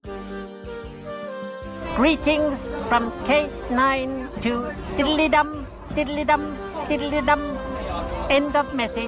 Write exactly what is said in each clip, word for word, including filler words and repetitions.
Greetings from K nine to diddly-dum, diddly-dum, diddly-dum. End of message.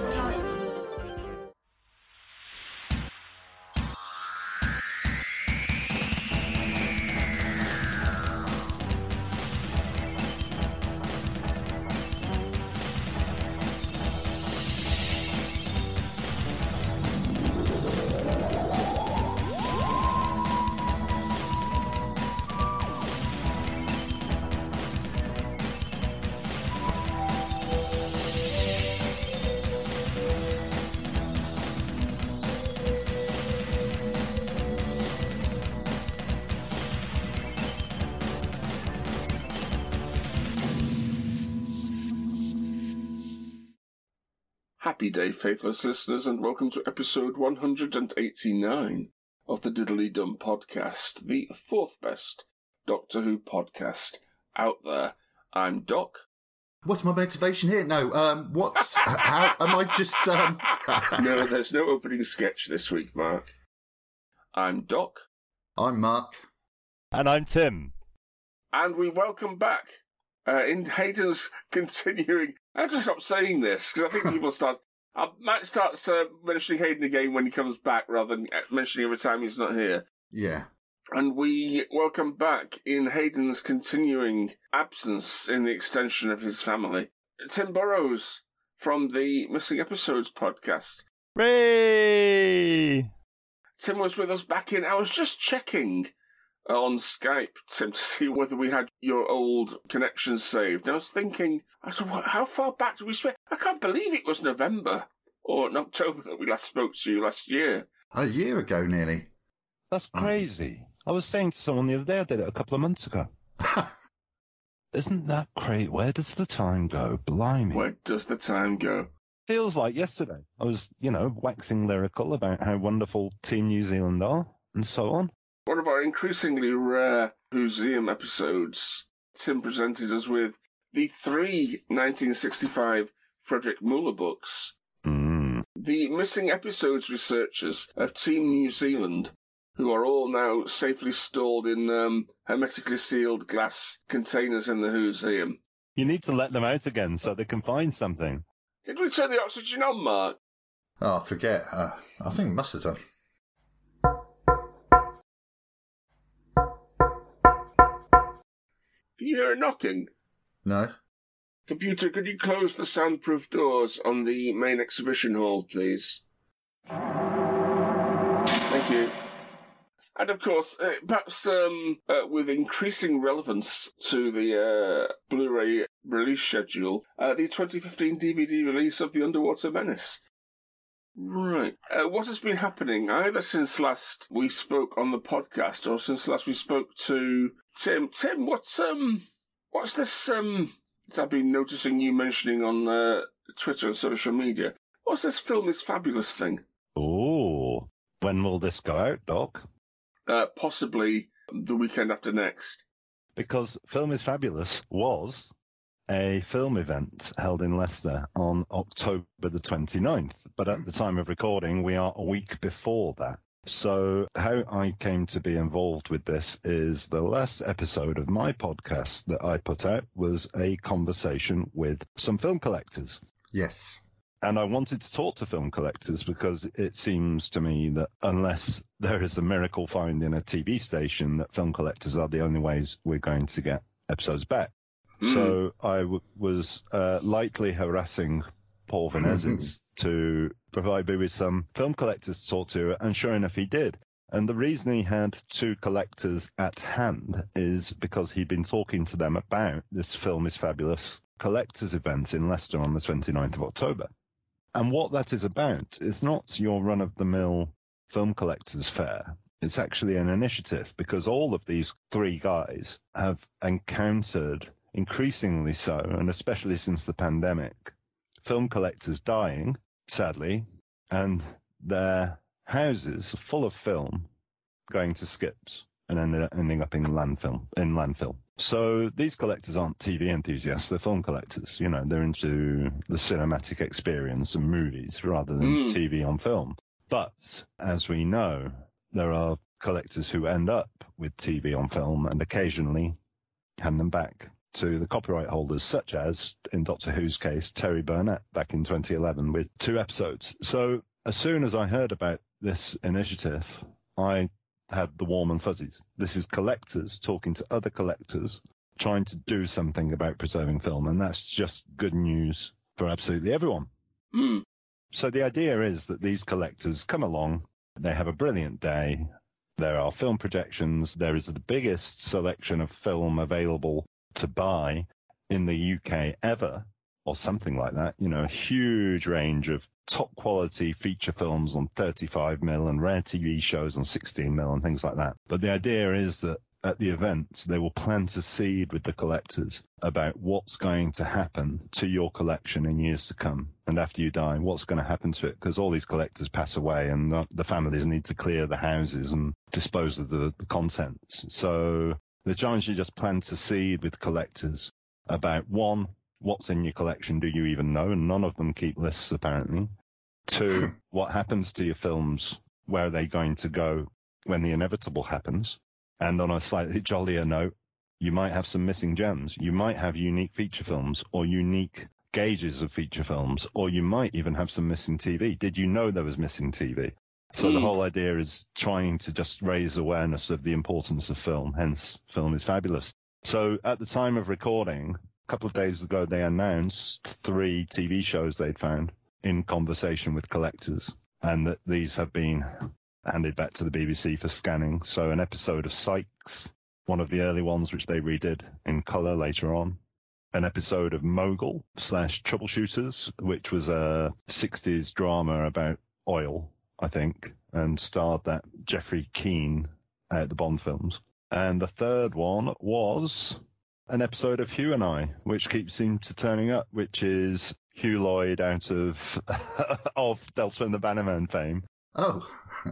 Happy day, faithless listeners, and welcome to episode one hundred eighty-nine of the Diddly Dum podcast, the fourth best Doctor Who podcast out there. I'm Doc. What's my motivation here? No, um, what's... how am I just... Um... No, there's no opening sketch this week, Mark. I'm Doc. I'm Mark. And I'm Tim. And we welcome back, uh, in Hayden's continuing... I have to stop saying this, because I think people start... I might start uh, mentioning Hayden again when he comes back, rather than mentioning every time he's not here. Yeah. And we welcome back, in Hayden's continuing absence in the extension of his family, Tim Burrows from the Missing Episodes podcast. Hooray! Tim was with us back in... I was just checking on Skype, Tim, to see whether we had your old connections saved. And I was thinking, I said, what, how far back did we spend? I can't believe it was November or in October that we last spoke to you last year. A year ago, nearly. That's crazy. I was saying to someone the other day, I did it a couple of months ago. Isn't that great? Where does the time go? Blimey. Where does the time go? Feels like yesterday. I was, you know, waxing lyrical about how wonderful Team New Zealand are and so on. One of our increasingly rare Museum episodes, Tim presented us with the three nineteen sixty-five Frederick Muller books. Mm. The Missing Episodes researchers of Team New Zealand, who are all now safely stored in um, hermetically sealed glass containers in the museum. You need to let them out again so they can find something. Did we turn the oxygen on, Mark? Oh, I forget. Uh, I think we must have done. Can you hear a knocking? No. Computer, could you close the soundproof doors on the main exhibition hall, please? Thank you. And of course, uh, perhaps um, uh, with increasing relevance to the uh, Blu-ray release schedule, uh, the twenty fifteen D V D release of The Underwater Menace. Right. Uh, what has been happening either since last we spoke on the podcast or since last we spoke to Tim? Tim, what's um, what's this um that I've been noticing you mentioning on uh, Twitter and social media? What's this Film is Fabulous thing? Oh, when will this go out, Doc? Uh, possibly the weekend after next. Because Film is Fabulous was a film event held in Leicester on October the twenty-ninth. But at the time of recording, we are a week before that. So how I came to be involved with this is the last episode of my podcast that I put out was a conversation with some film collectors. Yes. And I wanted to talk to film collectors because it seems to me that unless there is a miracle find in a T V station, that film collectors are the only ways we're going to get episodes back. Mm. So I w- was uh, lightly harassing Paul Venezes to provide me with some film collectors to talk to, and sure enough, he did. And the reason he had two collectors at hand is because he'd been talking to them about this Film is Fabulous collectors event in Leicester on the twenty-ninth of October. And what that is about is not your run-of-the-mill film collectors fair. It's actually an initiative because all of these three guys have encountered, increasingly so, and especially since the pandemic, film collectors dying, sadly, and their houses full of film going to skips and ended, ending up in landfill. In landfill. So these collectors aren't T V enthusiasts, they're film collectors. You know, they're into the cinematic experience and movies rather than mm. T V on film. But as we know, there are collectors who end up with T V on film and occasionally hand them back to the copyright holders, such as, in Doctor Who's case, Terry Burnett back in twenty eleven with two episodes. So as soon as I heard about this initiative, I had the warm and fuzzies. This is collectors talking to other collectors, trying to do something about preserving film, and that's just good news for absolutely everyone. Mm. So the idea is that these collectors come along, they have a brilliant day, there are film projections, there is the biggest selection of film available to buy in the U K ever, or something like that. You know, a huge range of top quality feature films on thirty-five millimeter and rare T V shows on sixteen millimeter and things like that. But the idea is that at the event, they will plant a seed with the collectors about what's going to happen to your collection in years to come. And after you die, what's going to happen to it? Because all these collectors pass away and the, the families need to clear the houses and dispose of the, the contents. So the challenge is just plant a seed with collectors about, one, what's in your collection, do you even know? And none of them keep lists, apparently. Two, what happens to your films? Where are they going to go when the inevitable happens? And on a slightly jollier note, you might have some missing gems. You might have unique feature films or unique gauges of feature films, or you might even have some missing T V. Did you know there was missing T V? So mm. the whole idea is trying to just raise awareness of the importance of film, hence Film is Fabulous. So at the time of recording, a couple of days ago, they announced three T V shows they'd found in conversation with collectors, and that these have been handed back to the B B C for scanning. So an episode of Sykes, one of the early ones, which they redid in colour later on. An episode of Mogul slash Troubleshooters, which was a sixties drama about oil, I think, and starred that Jeffrey Keane out the Bond films. And the third one was an episode of Hugh and I, which keeps seem to turning up, which is Hugh Lloyd out of of Delta and the Bannerman fame. Oh.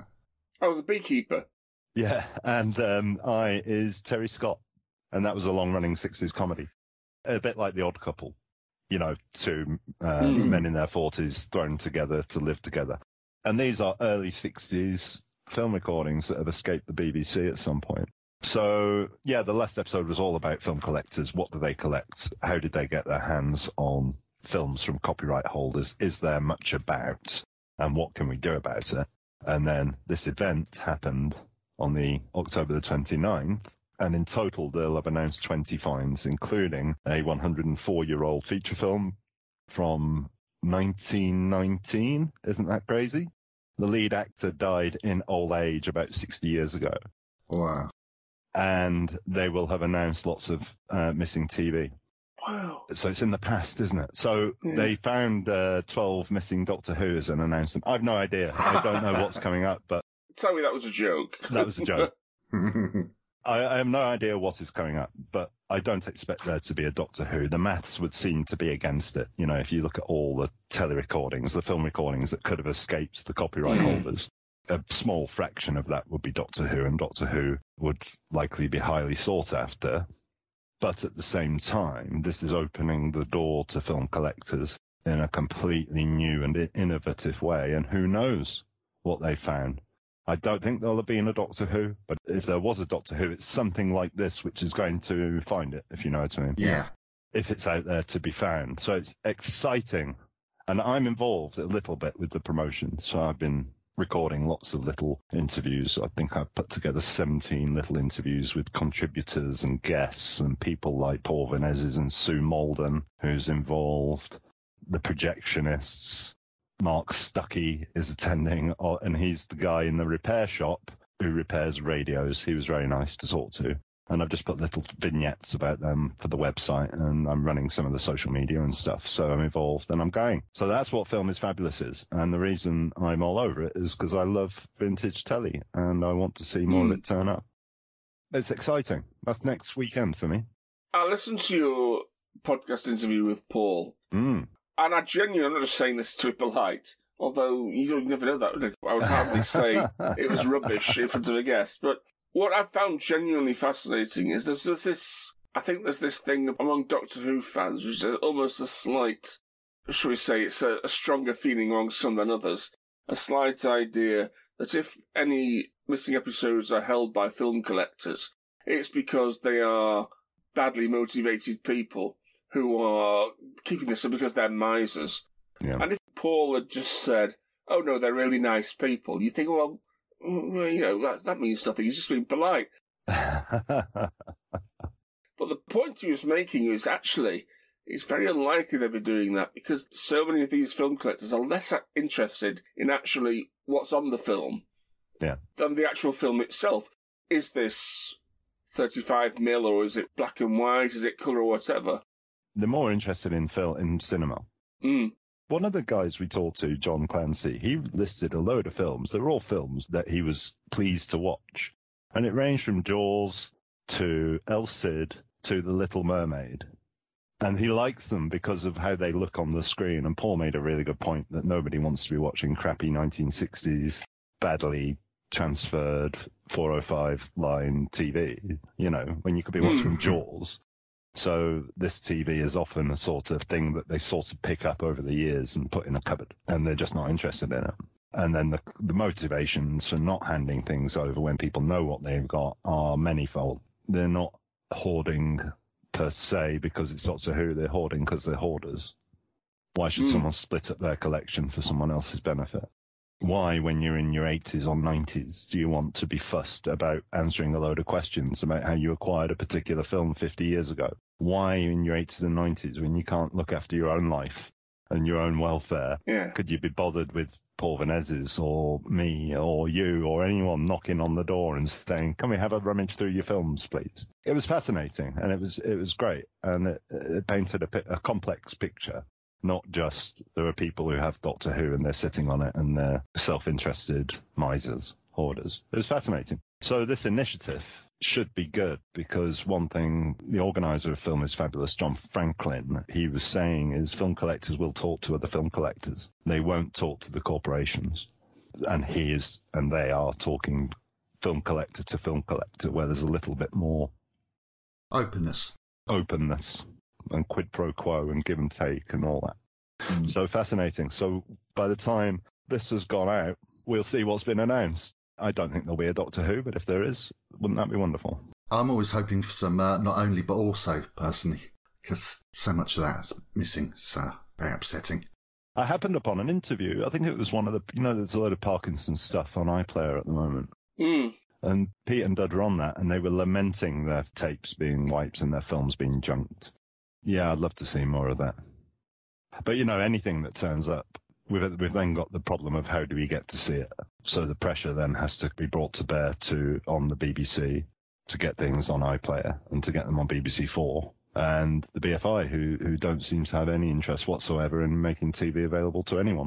Oh, the beekeeper. Yeah, and um, I is Terry Scott, and that was a long-running sixties comedy. A bit like The Odd Couple, you know, two uh, mm. men in their forties thrown together to live together. And these are early sixties film recordings that have escaped the B B C at some point. So, yeah, the last episode was all about film collectors. What do they collect? How did they get their hands on films from copyright holders? Is there much about? And what can we do about it? And then this event happened on the October the twenty-ninth. And in total, they'll have announced twenty finds, including a one hundred four year old feature film from nineteen nineteen. Isn't that crazy? The lead actor died in old age about sixty years ago. Wow. And they will have announced lots of uh, missing T V. Wow. So it's in the past, isn't it? So yeah. They found uh, twelve missing Doctor Who's and announced them. I've no idea. I don't know what's coming up, but... Tell me that was a joke. That was a joke. I, I have no idea what is coming up, but I don't expect there to be a Doctor Who. The maths would seem to be against it. You know, if you look at all the tele-recordings, the film recordings that could have escaped the copyright mm. holders, a small fraction of that would be Doctor Who, and Doctor Who would likely be highly sought after. But at the same time, this is opening the door to film collectors in a completely new and innovative way. And who knows what they found. I don't think there'll have been a Doctor Who, but if there was a Doctor Who, it's something like this which is going to find it, if you know what I mean. Yeah. If it's out there to be found. So it's exciting. And I'm involved a little bit with the promotion. So I've been recording lots of little interviews. I think I've put together seventeen little interviews with contributors and guests and people like Paul Venezes and Sue Malden, who's involved. The projectionists. Mark Stuckey is attending, and he's the guy in the repair shop who repairs radios. He was very nice to talk to. And I've just put little vignettes about them for the website, and I'm running some of the social media and stuff. So I'm involved and I'm going. So that's what Film is Fabulous is. And the reason I'm all over it is because I love vintage telly and I want to see more mm. of it turn up. It's exciting. That's next weekend for me. I listened to your podcast interview with Paul. Mm. And I genuinely, I'm not just saying this to be polite, although you don't never know that, would I? I would hardly say it was rubbish in front of a guest. But what I found genuinely fascinating is there's, there's this, I think there's this thing among Doctor Who fans, which is almost a slight, shall we say, it's a, a stronger feeling among some than others, a slight idea that if any missing episodes are held by film collectors, it's because they are badly motivated people who are keeping this because they're misers. Yeah. And if Paul had just said, oh no, they're really nice people, you think, well, well you know, that, that means nothing. He's just being polite. But the point he was making is actually, it's very unlikely they'll be doing that because so many of these film collectors are less interested in actually what's on the film yeah. than the actual film itself. Is this thirty-five mil or is it black and white? Is it colour or whatever? They're more interested in film, in cinema. Mm. One of the guys we talked to, John Clancy, he listed a load of films. They were all films that he was pleased to watch. And it ranged from Jaws to El Cid to The Little Mermaid. And he likes them because of how they look on the screen. And Paul made a really good point that nobody wants to be watching crappy nineteen sixties, badly transferred four oh five line T V, you know, when you could be watching Jaws. So this T V is often a sort of thing that they sort of pick up over the years and put in a cupboard, and they're just not interested in it. And then the, the motivations for not handing things over when people know what they've got are manifold. They're not hoarding per se because it's Doctor Who. They're hoarding because they're hoarders. Why should mm. someone split up their collection for someone else's benefit? Why, when you're in your eighties or nineties, do you want to be fussed about answering a load of questions about how you acquired a particular film fifty years ago? Why, in your eighties and nineties, when you can't look after your own life and your own welfare, yeah. could you be bothered with Paul Vanez's or me or you or anyone knocking on the door and saying, can we have a rummage through your films, please? It was fascinating, and it was it was great, and it, it painted a, a complex picture. Not just there are people who have Doctor Who and they're sitting on it and they're self-interested misers, hoarders. It was fascinating. So this initiative should be good because one thing the organizer of Film is Fabulous, John Franklin, he was saying is film collectors will talk to other film collectors. They won't talk to the corporations. And he is, and they are talking film collector to film collector where there's a little bit more openness. Openness. And quid pro quo and give and take and all that. Mm. So fascinating. So by the time this has gone out, we'll see what's been announced. I don't think there'll be a Doctor Who, but if there is, wouldn't that be wonderful? I'm always hoping for some, uh, not only, but also, personally, because so much of that's missing. It's uh, very upsetting. I happened upon an interview. I think it was one of the, you know, there's a load of Parkinson's stuff on iPlayer at the moment. Mm. And Pete and Dud were on that, and they were lamenting their tapes being wiped and their films being junked. Yeah, I'd love to see more of that. But, you know, anything that turns up, we've, we've then got the problem of how do we get to see it. So the pressure then has to be brought to bear to on the B B C to get things on iPlayer and to get them on B B C four. And the B F I, who, who don't seem to have any interest whatsoever in making T V available to anyone.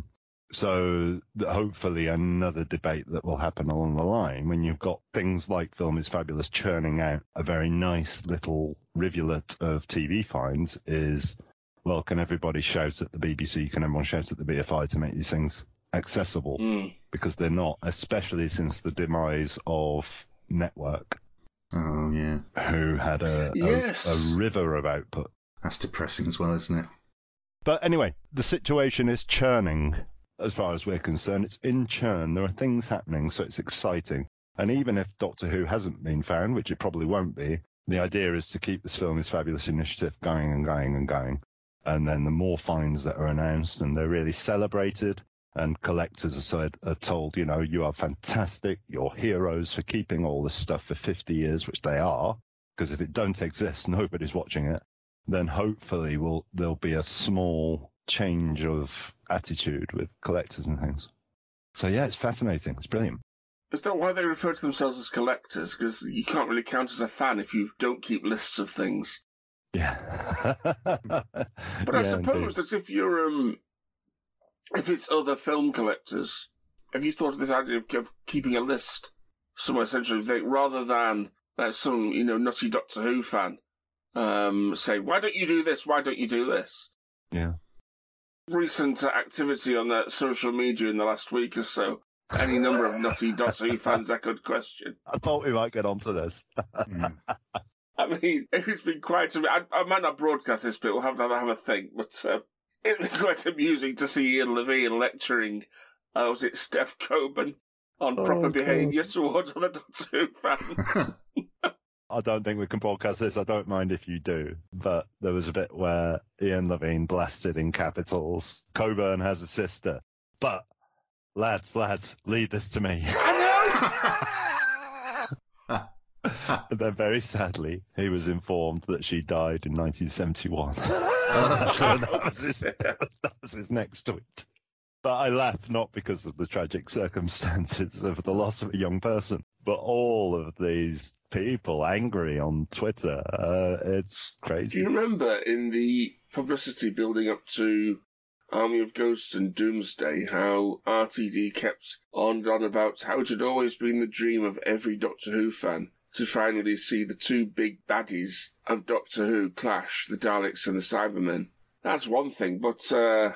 So hopefully another debate that will happen along the line when you've got things like Film is Fabulous churning out a very nice little rivulet of T V finds is, well, can everybody shout at the B B C? Can everyone shout at the B F I to make these things accessible? Mm. Because they're not, especially since the demise of Network. Oh, yeah. Who had a, yes. a, a river of output. That's depressing as well, isn't it? But anyway, the situation is churning. As far as we're concerned, it's in churn. There are things happening, so it's exciting. And even if Doctor Who hasn't been found, which it probably won't be, the idea is to keep this Film is Fabulous initiative going and going and going. And then the more finds that are announced and they're really celebrated, and collectors are, said, are told, you know, you are fantastic, you're heroes for keeping all this stuff for fifty years, which they are, because if it don't exist, nobody's watching it, then hopefully we'll, there'll be a small change of attitude with collectors and things. So yeah, it's fascinating. It's brilliant. Is that why they refer to themselves as collectors? Because you can't really count as a fan if you don't keep lists of things. Yeah. But I yeah, suppose indeed. that if you're, um, if it's other film collectors, have you thought of this idea of, of keeping a list somewhere essentially, they, rather than uh, some, you know, nutty Doctor Who fan um, say, why don't you do this? Why don't you do this? Yeah. Recent activity on uh, social media in the last week or so, any number of nutty Doctor Who fans echoed question. I thought we might get onto this. Mm. I mean, it's been quite... I, I might not broadcast this bit, we'll have to have a think, but uh, it's been quite amusing to see Ian Levine lecturing, uh, was it Steph Coburn, on Oh, proper God. behaviour towards other Doctor Who fans. I don't think we can broadcast this. I don't mind if you do. But there was a bit where Ian Levine blasted in capitals, Coburn has a sister. But, lads, lads, leave this to me. And then very sadly, he was informed that she died in nineteen seventy-one. So that, was his, that was his next tweet. But I laugh not because of the tragic circumstances of the loss of a young person, but all of these people angry on Twitter. Uh, it's crazy. Do you remember in the publicity building up to Army of Ghosts and Doomsday how R T D kept on and on about how it had always been the dream of every Doctor Who fan to finally see the two big baddies of Doctor Who clash, the Daleks and the Cybermen? That's one thing, but uh,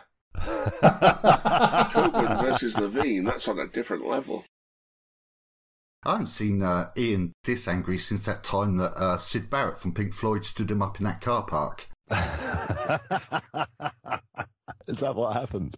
Coburn versus Levine, that's on a different level. I haven't seen uh, Ian this angry since that time that uh, Sid Barrett from Pink Floyd stood him up in that car park. Is that what happened?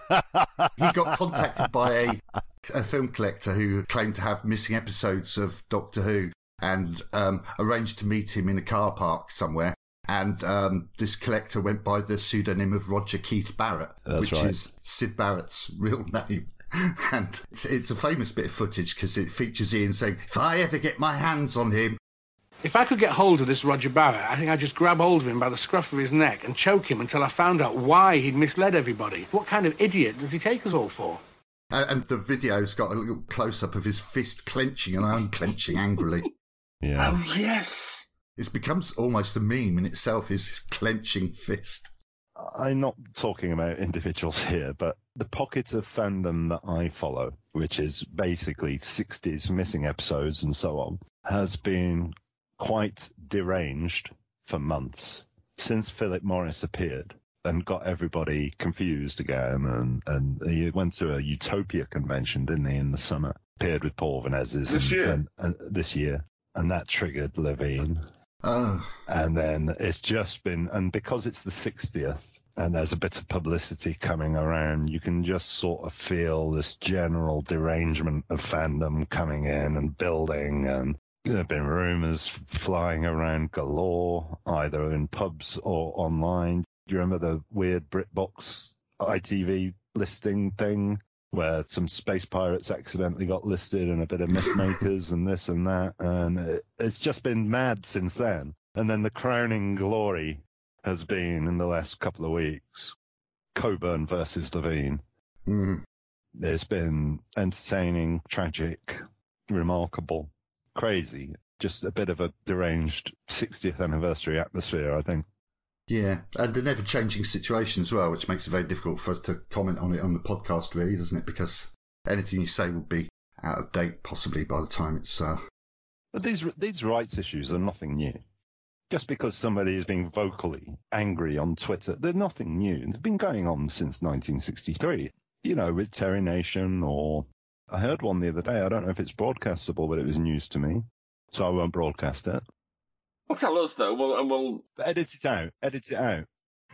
He got contacted by a, a film collector who claimed to have missing episodes of Doctor Who and um, arranged to meet him in a car park somewhere. And um, this collector went by the pseudonym of Roger Keith Barrett, That's which right. is Sid Barrett's real name. And it's, it's a famous bit of footage because it features Ian saying, if I ever get my hands on him... If I could get hold of this Roger Barrett, I think I'd just grab hold of him by the scruff of his neck and choke him until I found out why he'd misled everybody. What kind of idiot does he take us all for? And, and the video's got a little close-up of his fist clenching and unclenching angrily. Yeah. Oh, yes! It becomes almost a meme in itself, his clenching fist. I'm not talking about individuals here, but the pocket of fandom that I follow, which is basically sixties missing episodes and so on, has been quite deranged for months since Philip Morris appeared and got everybody confused again. And, and he went to a Utopia convention, didn't he, in the summer? Appeared with Paul Vanezis. This and, year? And, and, this year. And that triggered Levine. Oh. And then it's just been, and because it's the sixtieth and there's a bit of publicity coming around, you can just sort of feel this general derangement of fandom coming in and building. And there have been rumours flying around galore, either in pubs or online. Do you remember the weird BritBox I T V listing thing where some space pirates accidentally got listed and a bit of mythmakers and this and that? And it, it's just been mad since then. And then the crowning glory has been, in the last couple of weeks, Coburn versus Levine. Mm. It's been entertaining, tragic, remarkable, crazy. Just a bit of a deranged sixtieth anniversary atmosphere, I think. Yeah, and an ever-changing situation as well, which makes it very difficult for us to comment on it on the podcast, really, doesn't it? Because anything you say will be out of date, possibly, by the time it's... Uh... But these these rights issues are nothing new. Just because somebody is being vocally angry on Twitter, they're nothing new. They've been going on since nineteen sixty-three. You know, with Terry Nation, or... I heard one the other day. I don't know if it's broadcastable, but it was news to me. So I won't broadcast it. Well, tell us, though, well, and we'll... But edit it out. Edit it out.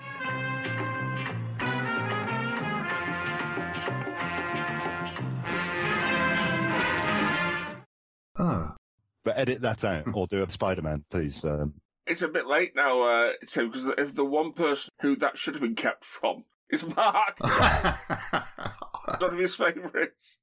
Oh. But edit that out, or do a Spider-Man, please. Um... It's a bit late now, uh, Tim, because if the one person who that should have been kept from is Mark, one of his favourites.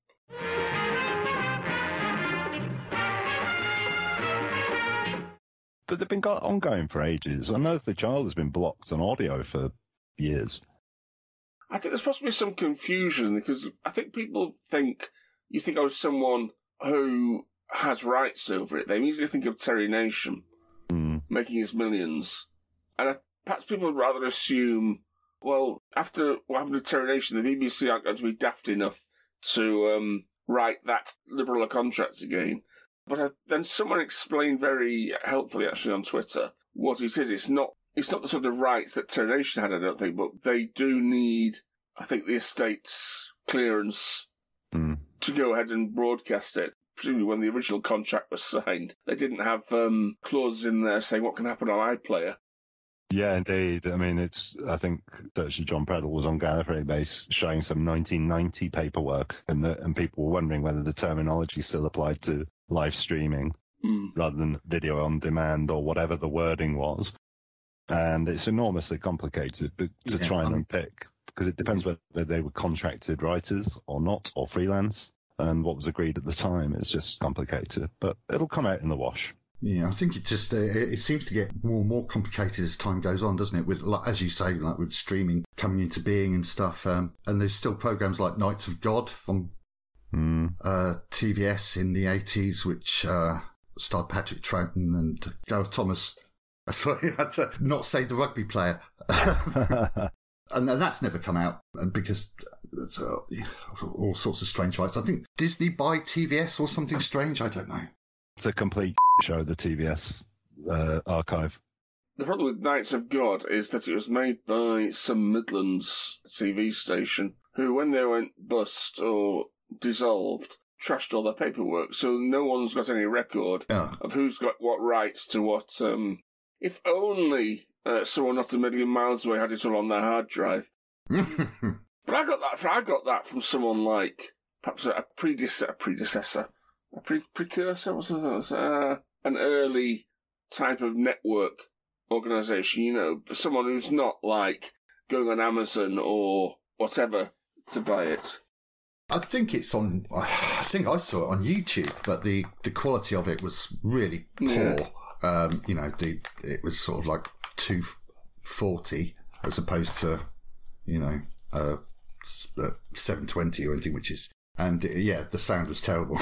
But they've been go- ongoing for ages. I know the child has been blocked on audio for years. I think there's possibly some confusion because I think people think you think I was someone who has rights over it. They immediately think of Terry Nation Mm. making his millions. And I, perhaps people would rather assume, well, after what happened to Terry Nation, the B B C aren't going to be daft enough to um, write that liberal a contract again. But I, then someone explained very helpfully, actually, on Twitter, what it is. It's not it's not the sort of rights that Terry Nation had, I don't think, but they do need, I think, the estate's clearance Mm. to go ahead and broadcast it. Presumably when the original contract was signed, they didn't have um, clauses in there saying what can happen on iPlayer. Yeah, indeed. I mean, it's. I think that John Pradle was on Gallifrey Base showing some nineteen ninety paperwork, and the, and people were wondering whether the terminology still applied to live streaming mm. rather than video on demand or whatever the wording was. And it's enormously complicated to yeah, try and unpick, because it depends whether they were contracted writers or not, or freelance, and what was agreed at the time. It's just complicated, but it'll come out in the wash. Yeah, I think it just uh, it seems to get more and more complicated as time goes on, doesn't it? With, like, as you say, like with streaming coming into being and stuff, um, and there's still programs like Knights of God from mm. uh, T V S in the eighties, which uh, starred Patrick Troughton and Gareth Thomas. Sorry, I had to not say the rugby player, and that's never come out, and because it's uh, all sorts of strange rights. I think Disney buy T V S or something strange. I don't know. It's a complete show, the T V S uh, archive. The problem with Knights of God is that it was made by some Midlands T V station who, when they went bust or dissolved, trashed all their paperwork, so no one's got any record oh. of who's got what rights to what. Um, if only uh, someone not a million miles away had it all on their hard drive. But I got that. I got that from someone like perhaps a predecessor. A predecessor. A pre- precursor, what's it? Uh, an early type of network organisation, you know, someone who's not like going on Amazon or whatever to buy it. I think it's on, I think I saw it on YouTube, but the, the quality of it was really poor. Yeah. Um, you know, the, it was sort of like two forty as opposed to, you know, uh, seven twenty or anything, which is, and uh, yeah, the sound was terrible.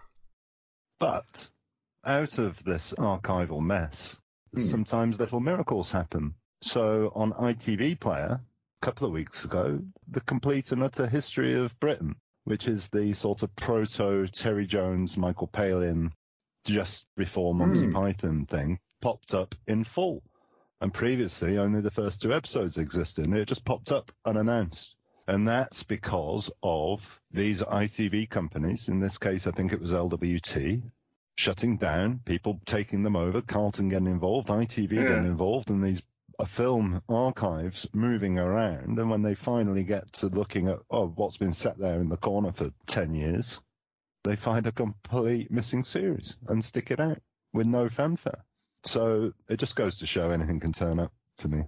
But out of this archival mess, mm. sometimes little miracles happen. So on I T V Player, a couple of weeks ago, The Complete and Utter History of Britain, which is the sort of proto Terry Jones, Michael Palin, just before Monty mm. Python thing, popped up in full. And previously, only the first two episodes existed, and it just popped up unannounced. And that's because of these I T V companies, in this case I think it was L W T, shutting down, people taking them over, Carlton getting involved, I T V yeah. getting involved, and these uh, film archives moving around. And when they finally get to looking at oh, what's been sat there in the corner for ten years, they find a complete missing series and stick it out with no fanfare. So it just goes to show anything can turn up to me.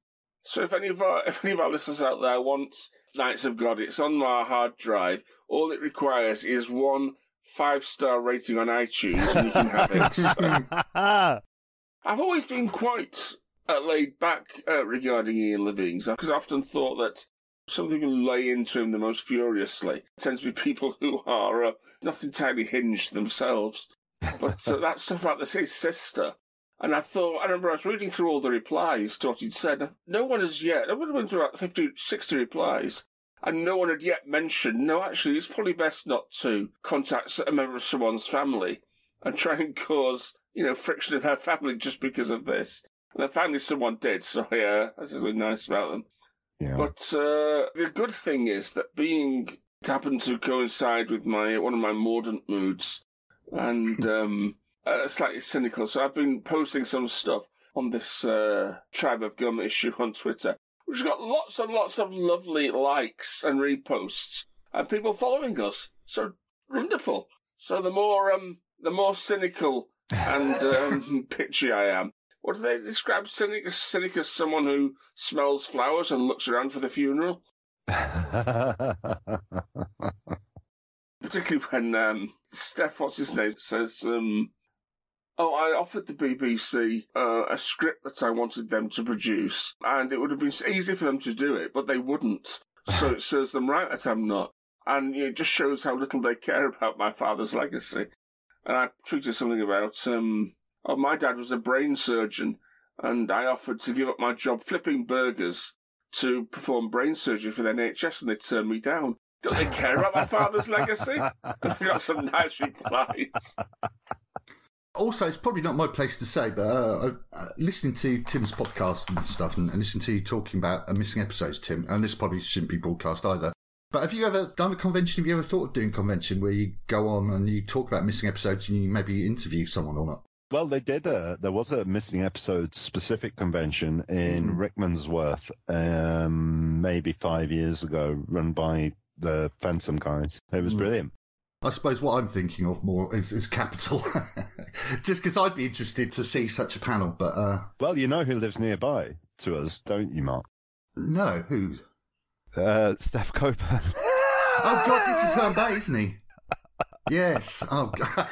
So if any of our if any of our listeners out there want Knights of God, it's on our hard drive. All it requires is one five-star rating on iTunes, and you can have it. So, I've always been quite uh, laid back uh, regarding Ian Levine, because I often thought that some people who lay into him the most furiously tend to be people who are uh, not entirely hinged themselves. But uh, that stuff about the his sister. And I thought, I remember I was reading through all the replies to what he'd said. No one has yet, I would have been through about fifty, sixty replies, and no one had yet mentioned, no, actually, it's probably best not to contact a member of someone's family and try and cause, you know, friction in their family just because of this. And then finally someone did, so yeah, that's really nice about them. Yeah. But uh, the good thing is that being, it happened to coincide with my one of my mordant moods, and um, uh, slightly cynical, so I've been posting some stuff on this uh, Tribe of Gum issue on Twitter, which has got lots and lots of lovely likes and reposts, and people following us. So wonderful. So the more um, the more cynical and um, pitchy I am. What do they describe cynic, cynic as someone who smells flowers and looks around for the funeral? Particularly when um, Steph, what's his name, says, um, oh, I offered the B B C uh, a script that I wanted them to produce, and it would have been easy for them to do it, but they wouldn't. So it serves them right that I'm not. And it just shows how little they care about my father's legacy. And I tweeted something about... Um, Oh, my dad was a brain surgeon, and I offered to give up my job flipping burgers to perform brain surgery for the N H S, and they turned me down. Don't they care about my father's legacy? And I got some nice replies. Also, it's probably not my place to say, but uh, uh, listening to Tim's podcast and stuff, and, and listening to you talking about uh, missing episodes, Tim, and this probably shouldn't be broadcast either, but have you ever done a convention? Have you ever thought of doing a convention where you go on and you talk about missing episodes and you maybe interview someone or not? Well, they did a, there was a missing episode specific convention in mm. Rickmansworth, um, maybe five years ago, run by the Phantom guys. It was mm. brilliant. I suppose what I'm thinking of more is, is Capital. Just because I'd be interested to see such a panel, but... Uh... Well, you know who lives nearby to us, don't you, Mark? No, who? Uh, Steph Coburn. Oh, God, this is Herne Bay, isn't he? Yes. Oh, God.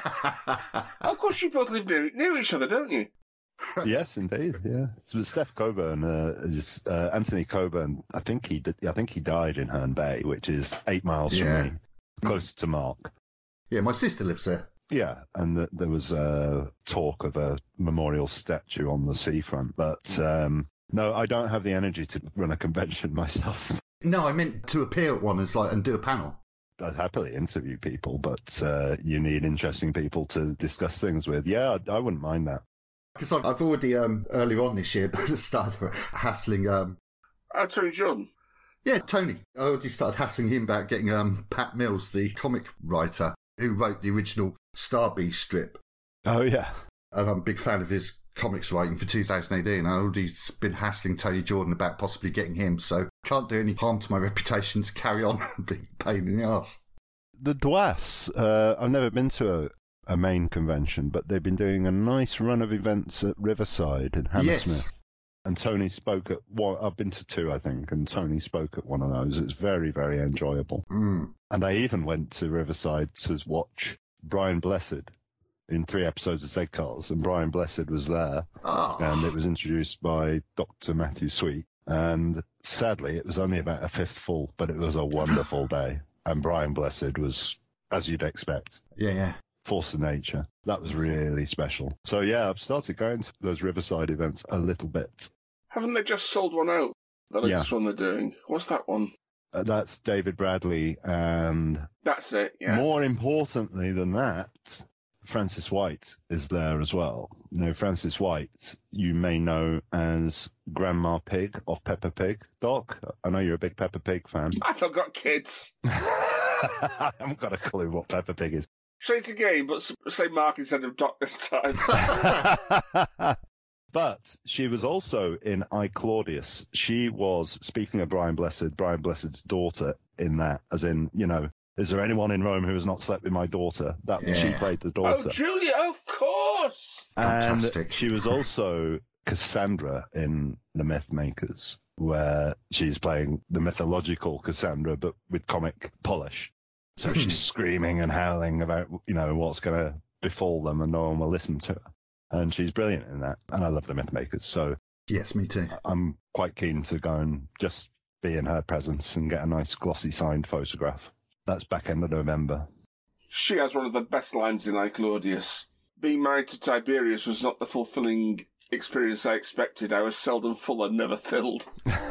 Of course, you both live near, near each other, don't you? Yes, indeed. Yeah. So Steph Coburn uh, is uh, Anthony Coburn. I think he did, I think he died in Herne Bay, which is eight miles yeah. from me, close to Mark. Yeah, my sister lives there. Yeah, and the, there was uh, talk of a memorial statue on the seafront, but um, no, I don't have the energy to run a convention myself. No, I meant to appear at one as like and do a panel. I'd happily interview people, but uh, you need interesting people to discuss things with. Yeah, I, I wouldn't mind that. Because I've, I've already, um, earlier on this year, started hassling... Um, uh, Tony Jordan. Yeah, Tony. I already started hassling him about getting um, Pat Mills, the comic writer, who wrote the original Starbeast strip. Oh, yeah. And I'm a big fan of his comics writing for two thousand A D, and I've already been hassling Tony Jordan about possibly getting him, so can't do any harm to my reputation to carry on being a pain in the arse. The D W A S, uh, I've never been to a, a main convention, but they've been doing a nice run of events at Riverside in Hammersmith. Yes. And Tony spoke at one, I've been to two, I think, and Tony spoke at one of those. It's very, very enjoyable. Mm. And I even went to Riverside to watch Brian Blessed in three episodes of Zedcars, and Brian Blessed was there. Oh. And it was introduced by Doctor Matthew Sweet. And sadly, it was only about a fifth full, but it was a wonderful day. And Brian Blessed was, as you'd expect, yeah, yeah, force of nature. That was really special. So yeah, I've started going to those Riverside events a little bit. Haven't they just sold one out? The latest yeah. one they're doing. What's that one? Uh, that's David Bradley, and that's it. Yeah. More importantly than that, Francis White is there as well. You know, Francis White, you may know as Grandma Pig of Peppa Pig. Doc, I know you're a big Peppa Pig fan. I thought got kids. I haven't got a clue what Peppa Pig is. Straight again, but say Mark instead of Doc this time. But she was also in I, Claudius. She was, speaking of Brian Blessed, Brian Blessed's daughter in that, as in, you know, is there anyone in Rome who has not slept with my daughter? That yeah. She played the daughter. Oh, Julia, of course! Fantastic. And she was also Cassandra in The Mythmakers, where she's playing the mythological Cassandra, but with comic polish. So she's screaming and howling about, you know, what's going to befall them, and no one will listen to her. And she's brilliant in that. And I love The Mythmakers. So yes, me too. I'm quite keen to go and just be in her presence and get a nice glossy signed photograph. That's back end of November. She has one of the best lines in I, Claudius. Being married to Tiberius was not the fulfilling experience I expected. I was seldom full and never filled.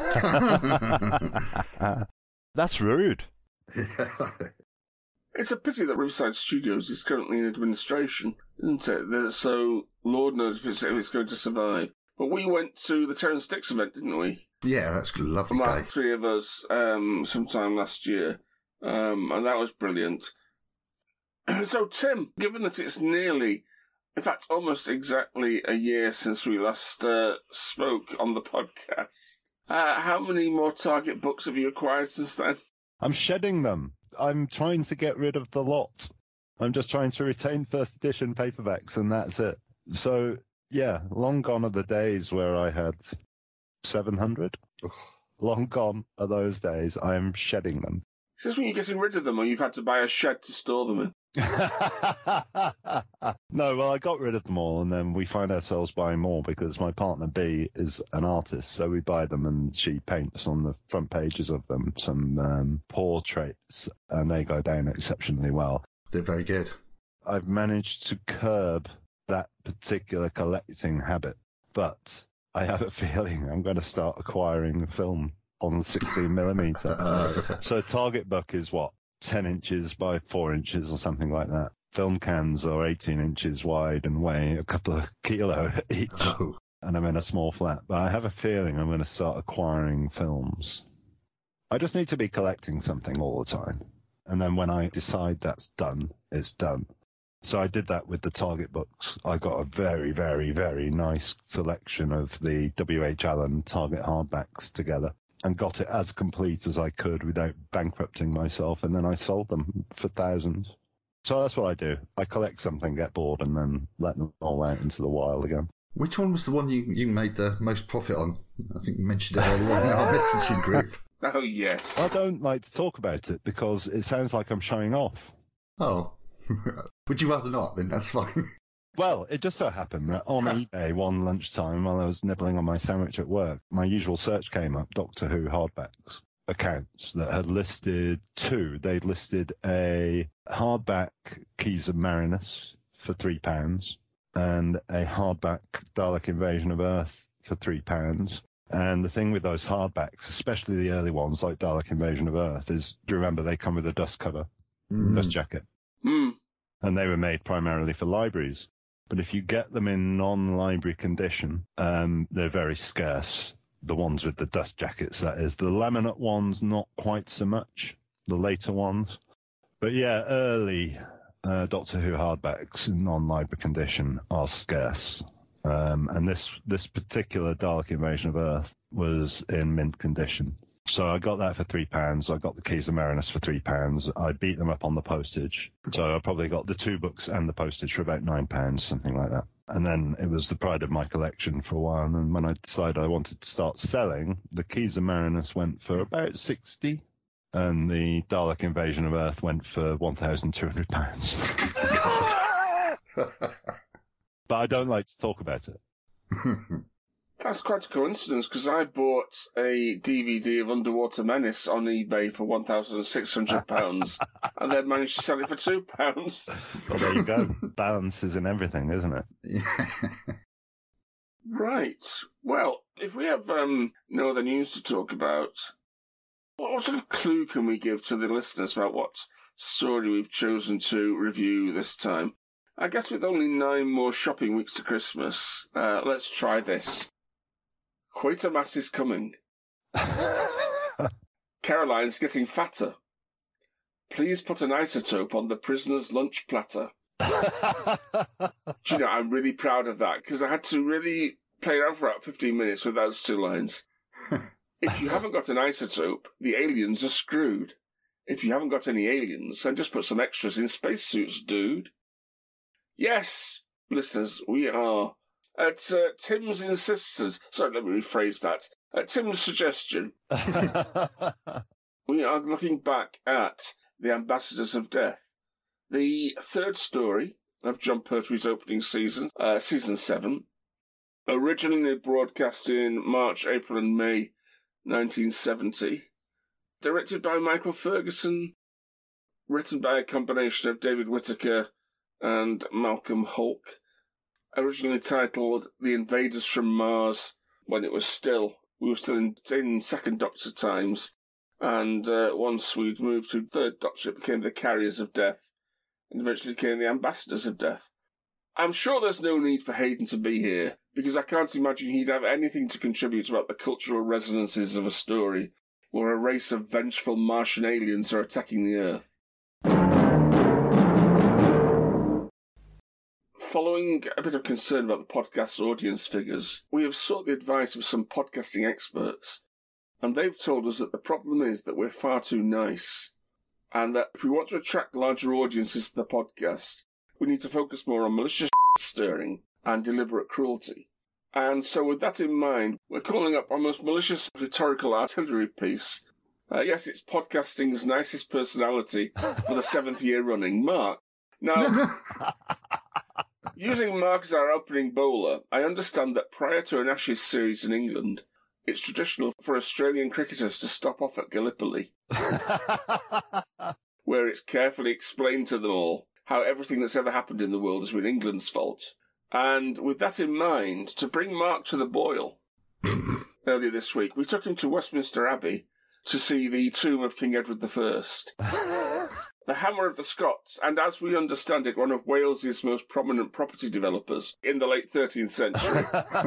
That's rude. It's a pity that Riverside Studios is currently in administration, isn't it? So Lord knows if it's, if it's going to survive. But we went to the Terrence Dicks event, didn't we? Yeah, that's a lovely From day. like three of us um, sometime last year. Um, and that was brilliant. So, Tim, given that it's nearly, in fact, almost exactly a year since we last uh, spoke on the podcast, uh, how many more Target books have you acquired since then? I'm shedding them. I'm trying to get rid of the lot. I'm just trying to retain first edition paperbacks, and that's it. So, yeah, long gone are the days where I had seven hundred. Long gone are those days. I am shedding them. Is this when you're getting rid of them, or you've had to buy a shed to store them in? No, well, I got rid of them all, and then we find ourselves buying more because my partner B is an artist, so we buy them, and she paints on the front pages of them some um, portraits, and they go down exceptionally well. They're very good. I've managed to curb that particular collecting habit, but I have a feeling I'm going to start acquiring film on sixteen millimeter. So a Target book is what? ten inches by four inches or something like that. Film cans are eighteen inches wide and weigh a couple of kilo each. Oh. And I'm in a small flat. But I have a feeling I'm going to start acquiring films. I just need to be collecting something all the time. And then when I decide that's done, it's done. So I did that with the Target books. I got a very, very, very nice selection of the W H Allen Target hardbacks together and got it as complete as I could without bankrupting myself, and then I sold them for thousands. So that's what I do. I collect something, get bored, and then let them all out into the wild again. Which one was the one you, you made the most profit on? I think you mentioned it earlier in our messaging group. Oh, yes. I don't like to talk about it because it sounds like I'm showing off. Oh. Would you rather not, then? That's fine. Well, it just so happened that on eBay one lunchtime while I was nibbling on my sandwich at work, my usual search came up, Doctor Who hardbacks accounts that had listed two. They'd listed a hardback Keys of Marinus for three pounds and a hardback Dalek Invasion of Earth for three pounds. And the thing with those hardbacks, especially the early ones like Dalek Invasion of Earth, is, do you remember they come with a dust cover, mm. dust jacket? Mm. And they were made primarily for libraries. But if you get them in non-library condition, um, they're very scarce. The ones with the dust jackets, that is. The laminate ones, not quite so much. The later ones. But yeah, early uh, Doctor Who hardbacks in non-library condition are scarce. Um, and this, this particular Dalek Invasion of Earth was in mint condition. So I got that for three pounds. I got the Keys of Marinus for three pounds. I beat them up on the postage. So I probably got the two books and the postage for about nine pounds, something like that. And then it was the pride of my collection for a while. And then when I decided I wanted to start selling, the Keys of Marinus went for about sixty. And the Dalek Invasion of Earth went for one thousand two hundred pounds. But I don't like to talk about it. That's quite a coincidence, because I bought a D V D of Underwater Menace on eBay for one thousand six hundred pounds and then managed to sell it for two pounds. Well, there you go. Balance is in everything, isn't it? Yeah. Right. Well, if we have um, no other news to talk about, what sort of clue can we give to the listeners about what story we've chosen to review this time? I guess with only nine more shopping weeks to Christmas, uh, let's try this. Quatermass is coming. Caroline's getting fatter. Please put an isotope on the prisoner's lunch platter. Do you know, I'm really proud of that, because I had to really play around for about fifteen minutes with those two lines. If you haven't got an isotope, the aliens are screwed. If you haven't got any aliens, then just put some extras in spacesuits, dude. Yes, listeners, we are at uh, Tim's insistence. Sorry, let me rephrase that. At Tim's suggestion, we are looking back at The Ambassadors of Death, the third story of Jon Pertwee's opening season, uh, season seven, originally broadcast in March, April and May nineteen seventy, directed by Michael Ferguson, written by a combination of David Whittaker and Malcolm Hulke, originally titled The Invaders from Mars, when it was still, we were still in, in Second Doctor times, and uh, once we'd moved to Third Doctor, it became The Carriers of Death, and eventually became The Ambassadors of Death. I'm sure there's no need for Hayden to be here, because I can't imagine he'd have anything to contribute about the cultural resonances of a story where a race of vengeful Martian aliens are attacking the Earth. Following a bit of concern about the podcast's audience figures, we have sought the advice of some podcasting experts, and they've told us that the problem is that we're far too nice, and that if we want to attract larger audiences to the podcast, we need to focus more on malicious stirring and deliberate cruelty. And so with that in mind, we're calling up our most malicious rhetorical artillery piece. Uh, yes, it's podcasting's nicest personality for the seventh year running, Mark. Now, using Mark as our opening bowler, I understand that prior to an Ashes series in England, it's traditional for Australian cricketers to stop off at Gallipoli, where it's carefully explained to them all how everything that's ever happened in the world has been England's fault. And with that in mind, to bring Mark to the boil, earlier this week, we took him to Westminster Abbey to see the tomb of King Edward the First. The Hammer of the Scots, and as we understand it, one of Wales's most prominent property developers in the late thirteenth century.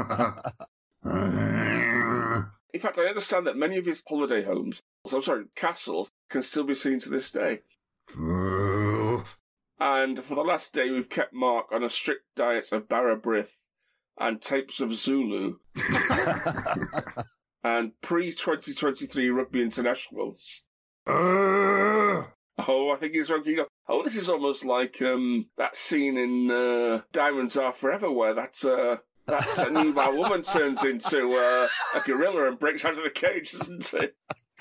In fact, I understand that many of his holiday homes, I'm sorry, castles, can still be seen to this day. And for the last day, we've kept Mark on a strict diet of Barabrith and tapes of Zulu and pre-twenty twenty-three rugby internationals. Uh, Oh, I think he's ranking up. Oh, this is almost like um, that scene in uh, Diamonds Are Forever where that, uh, that uh, nubile woman turns into uh, a gorilla and breaks out of the cage, isn't it?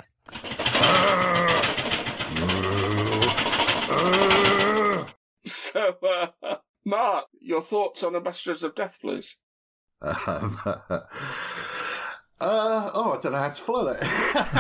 So, uh, Mark, your thoughts on Ambassadors of Death, please? Um, uh, oh, I don't know how to follow it.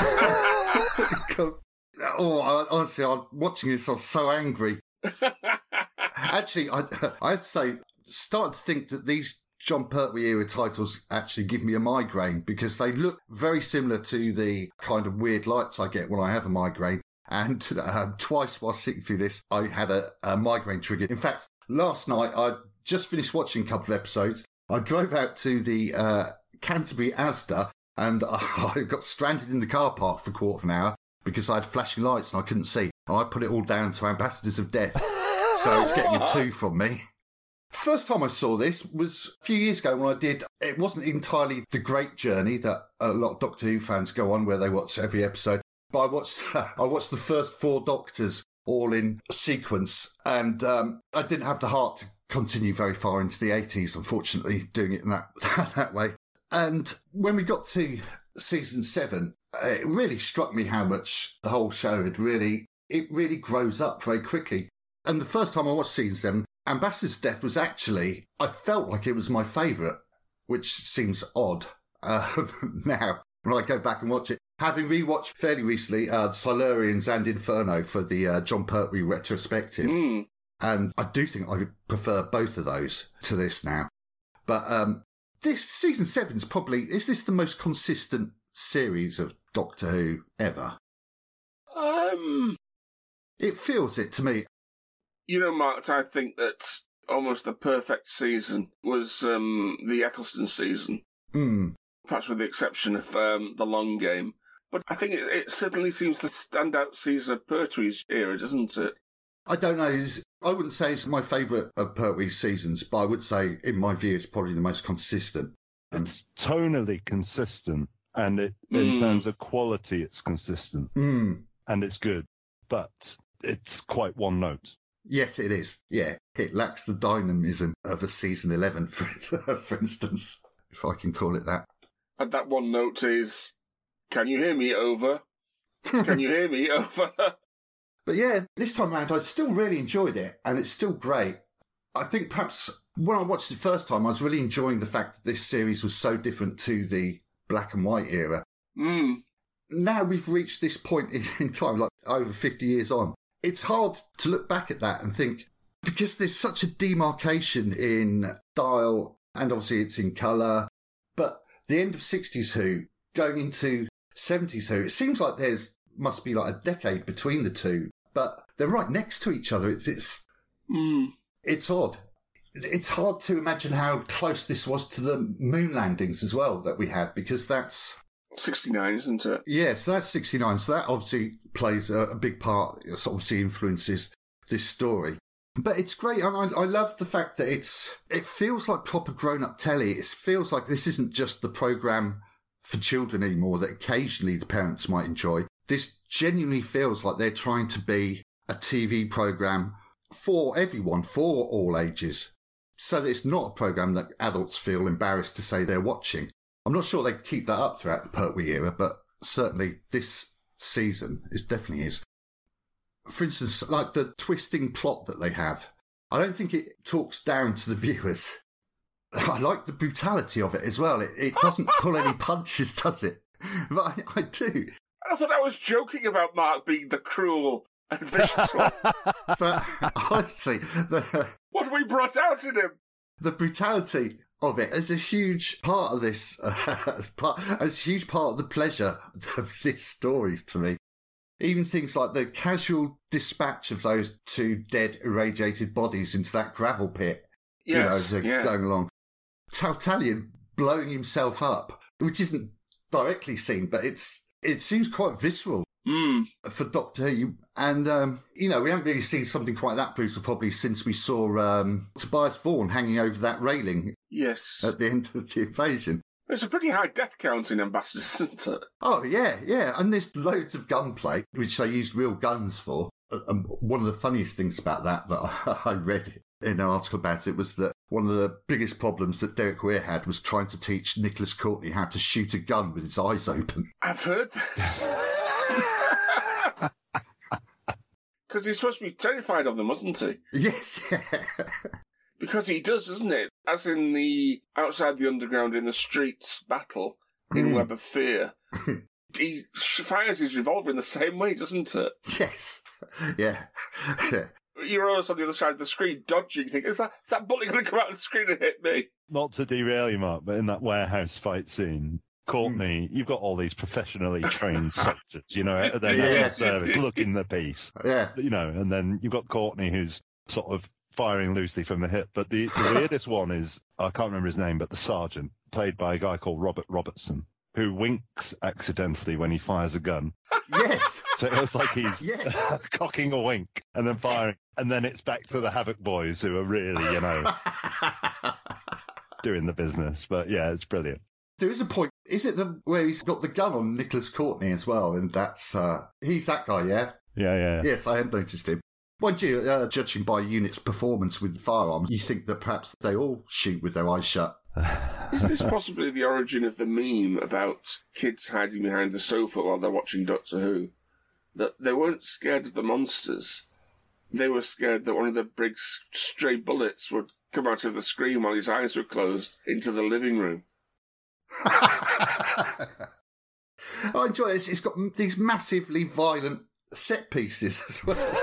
Oh, I, honestly, I'm watching this, I was so angry. Actually, I, I have to say, starting to think that these Jon Pertwee era titles actually give me a migraine because they look very similar to the kind of weird lights I get when I have a migraine. And um, twice while sitting through this, I had a, a migraine trigger. In fact, last night, I just finished watching a couple of episodes. I drove out to the uh, Canterbury Asda and I got stranded in the car park for a quarter of an hour because I had flashing lights and I couldn't see. And I put it all down to Ambassadors of Death. So it's getting a two from me. First time I saw this was a few years ago when I did, it wasn't entirely the great journey that a lot of Doctor Who fans go on where they watch every episode. But I watched, I watched the first four Doctors all in sequence and um, I didn't have the heart to continue very far into the eighties, unfortunately, doing it in that, that way. And when we got to season seven, it really struck me how much the whole show had really, it really grows up very quickly. And the first time I watched season seven, Ambassador's Death was actually, I felt like it was my favourite, which seems odd uh, now when I go back and watch it. Having rewatched fairly recently uh, Silurians and Inferno for the uh, Jon Pertwee retrospective, Mm. and I do think I prefer both of those to this now. But um, this season seven is probably, is this the most consistent series of Doctor Who ever? Um, It feels it to me. you know, Mark, I think that almost the perfect season was um, the Eccleston season, Hmm. perhaps with the exception of um, the long game. But I think it, it certainly seems the standout season of Pertwee's era, doesn't it? I don't know. It's, I wouldn't say it's my favourite of Pertwee's seasons, but I would say, in my view, it's probably the most consistent. It's tonally consistent, and it, in Mm. terms of quality, it's consistent, Mm. and it's good, but it's quite one note. Yes, it is. Yeah, it lacks the dynamism of a season eleven, for, for instance, if I can call it that. And that one note is, can you hear me, over? Can you hear me, over? But yeah, this time round, I still really enjoyed it, and it's still great. I think perhaps when I watched it first time, I was really enjoying the fact that this series was so different to the black and white era. Mm. Now we've reached this point in, in time, like over fifty years on. It's hard to look back at that and think, because there's such a demarcation in style, and obviously it's in colour, but the end of sixties Who, going into seventies Who, it seems like there's must be like a decade between the two, but they're right next to each other. It's it's Mm. it's odd. It's hard to imagine how close this was to the moon landings as well that we had, because that's sixty-nine, isn't it? yeah, so that's sixty-nine. So that obviously plays a, a big part. It obviously influences this story. But it's great, and I, I love the fact that it's it feels like proper grown-up telly. It feels like this isn't just the programme for children anymore that occasionally the parents might enjoy. This genuinely feels like they're trying to be a T V programme for everyone, for all ages. So that it's not a programme that adults feel embarrassed to say they're watching. I'm not sure they keep that up throughout the Pertwee era, but certainly this season is definitely is. For instance, like the twisting plot that they have, I don't think it talks down to the viewers. I like the brutality of it as well. It, it doesn't pull any punches, does it? But I, I do. I thought I was joking about Mark being the cruel and vicious one. But honestly, the, What have we brought out in him? the brutality of it is a huge part of this. Uh, part, it's a huge part of the pleasure of this story to me. Even things like the casual dispatch of those two dead, irradiated bodies into that gravel pit. Yes, you know, as they're yeah. going along. Tautalian blowing himself up, which isn't directly seen, but it's it seems quite visceral Mm. for Doctor Who. And, um, you know, we haven't really seen something quite that brutal probably since we saw um, Tobias Vaughan hanging over that railing Yes. at the end of the invasion. It's a pretty high death count in Ambassadors, isn't it? Oh, yeah, yeah. And there's loads of gunplay, which they used real guns for. Um, one of the funniest things about that that I read in an article about it was that one of the biggest problems that Derek Weir had was trying to teach Nicholas Courtney how to shoot a gun with his eyes open. I've heard this. Because he's supposed to be terrified of them, wasn't he? Yes, yeah. Because he does, isn't it? As in the Outside the Underground in the Streets battle in Mm. Web of Fear. He fires his revolver in the same way, doesn't it? Yes. Yeah. Yeah. You're always on the other side of the screen dodging, thinking, is that, is that bullet going to come out of the screen and hit me? Not to derail you, Mark, but in that warehouse fight scene, Courtney, Hmm. you've got all these professionally trained soldiers, you know, at their Yeah. national service, looking the piece, Yeah. you know, and then you've got Courtney who's sort of firing loosely from the hip. But the, the weirdest one is, I can't remember his name, but the sergeant, played by a guy called Robert Robertson, who winks accidentally when he fires a gun. Yes. So it's like he's Yeah. cocking a wink and then firing. And then it's back to the Havoc boys who are really, you know, doing the business. But yeah, it's brilliant. There is a point. Is it the where he's got the gun on Nicholas Courtney as well? And that's, uh, he's that guy, yeah? Yeah, yeah. Yes, I had noticed him. Mind you, uh, judging by Unit's performance with firearms, you think that perhaps they all shoot with their eyes shut. Is this possibly the origin of the meme about kids hiding behind the sofa while they're watching Doctor Who? That they weren't scared of the monsters. They were scared that one of the big stray bullets would come out of the screen while his eyes were closed into the living room. I enjoy this. It's got these massively violent set pieces as well.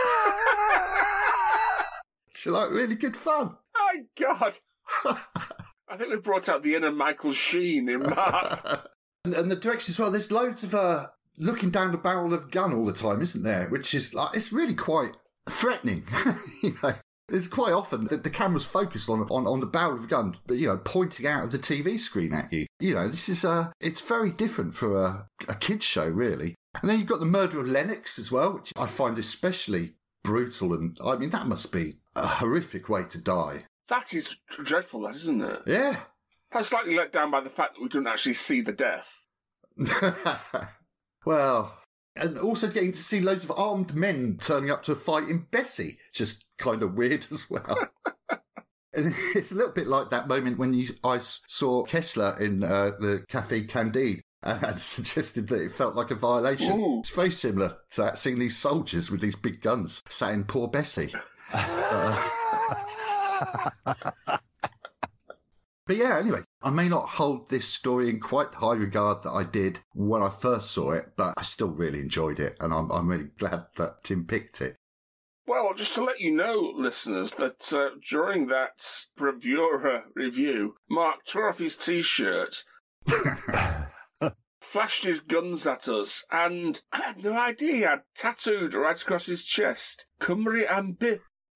It's like really good fun. My God! I think we brought out the inner Michael Sheen in Mark. and, and the direction as well. There's loads of uh, looking down the barrel of a gun all the time, isn't there? Which is like it's really quite threatening. You know, there's quite often that the camera's focused on, on on the barrel of a gun, but you know, pointing out of the T V screen at you. You know, this is uh it's very different for a a kids show, really. And then you've got the murder of Lennox as well, which I find especially brutal. And I mean, that must be a horrific way to die. That is dreadful, that, isn't it? Yeah. I'm slightly let down by the fact that we don't actually see the death. Well, and also getting to see loads of armed men turning up to a fight in Bessie. Just kind of weird as well. And it's a little bit like that moment when you, I saw Kessler in uh, the Café Candide and suggested that it felt like a violation. Ooh. It's very similar to that, seeing these soldiers with these big guns sat in poor Bessie. uh, But yeah, anyway, I may not hold this story in quite the high regard that I did when I first saw it, but I still really enjoyed it, and I'm, I'm really glad that Tim picked it. Well, just to let you know, listeners, that uh, during that Bravura review, Mark tore off his T-shirt, flashed his guns at us, and I had no idea he had tattooed right across his chest, Cymru am byth.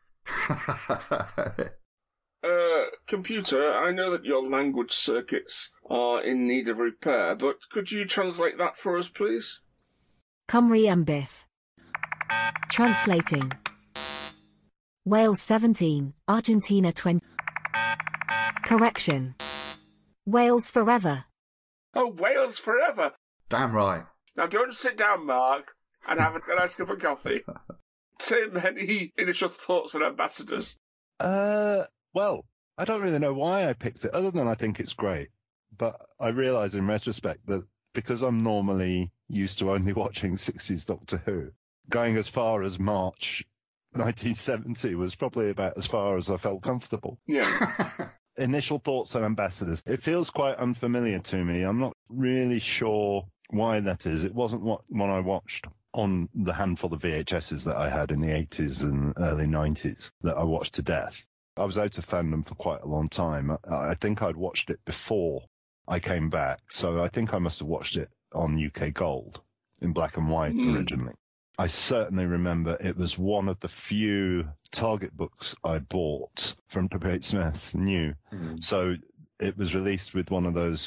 Uh, computer, I know that your language circuits are in need of repair, but could you translate that for us, please? Cymru am byth. Translating. Wales seventeen, Argentina twenty. Correction. Wales forever. Oh, Wales forever! Damn right. Now don't sit down, Mark, and have a nice cup of coffee. Tim, any initial thoughts on Ambassadors? Uh, well, I don't really know why I picked it, other than I think it's great. But I realise in retrospect that because I'm normally used to only watching sixties Doctor Who, going as far as March nineteen seventy was probably about as far as I felt comfortable. Yeah. Initial thoughts on Ambassadors. It feels quite unfamiliar to me. I'm not really sure why that is. It wasn't what one I watched on the handful of V H S's that I had in the eighties and early nineties that I watched to death. I was out of fandom for quite a long time. I, I think I'd watched it before I came back, so I think I must have watched it on U K Gold in black and white Mm. originally. I certainly remember it was one of the few Target books I bought from W H Smith's new. Mm. So it was released with one of those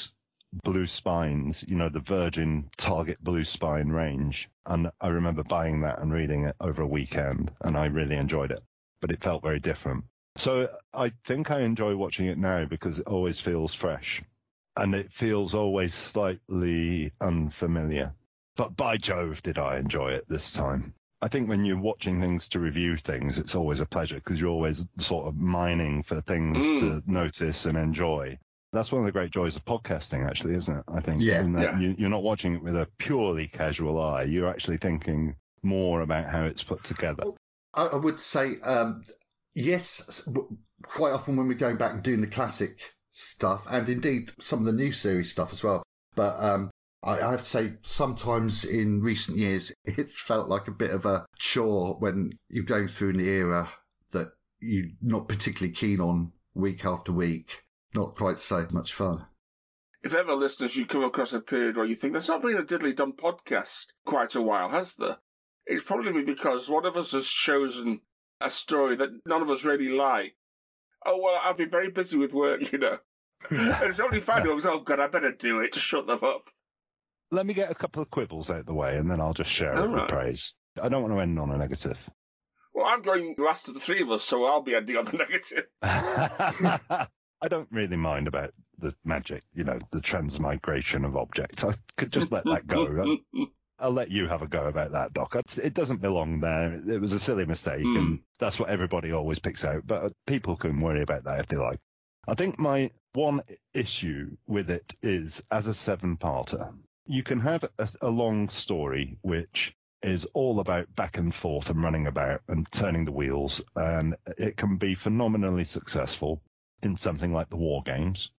blue spines, you know, the Virgin Target blue spine range. And I remember buying that and reading it over a weekend, and I really enjoyed it, but it felt very different. So I think I enjoy watching it now because it always feels fresh and it feels always slightly unfamiliar. But by Jove, did I enjoy it this time. I think when you're watching things to review things, it's always a pleasure because you're always sort of mining for things mm. to notice and enjoy. That's one of the great joys of podcasting, actually, isn't it? I think yeah, in that yeah. You, you're not watching it with a purely casual eye. You're actually thinking more about how it's put together. I, I would say, um, yes, quite often when we're going back and doing the classic stuff, and indeed some of the new series stuff as well. But um, I, I have to say, sometimes in recent years, it's felt like a bit of a chore when you're going through an era that you're not particularly keen on week after week. Not quite so much fun. If ever, listeners, you come across a period where you think there's not been a Diddly Dum podcast quite a while, has there? It's probably because one of us has chosen a story that none of us really like. Oh, well, I've been very busy with work, you know. And it's only finding, oh, God, I better do it to shut them up. Let me get a couple of quibbles out the way, and then I'll just share All it right. with praise. I don't want to end on a negative. Well, I'm going last of the three of us, so I'll be ending on the negative. I don't really mind about the magic, you know, the transmigration of objects. I could just let that go. I'll, I'll let you have a go about that, Doc. It doesn't belong there. It was a silly mistake, mm. and that's what everybody always picks out. But people can worry about that if they like. I think my one issue with it is, as a seven-parter, you can have a, a long story which is all about back and forth and running about and turning the wheels, and it can be phenomenally successful in something like the War Games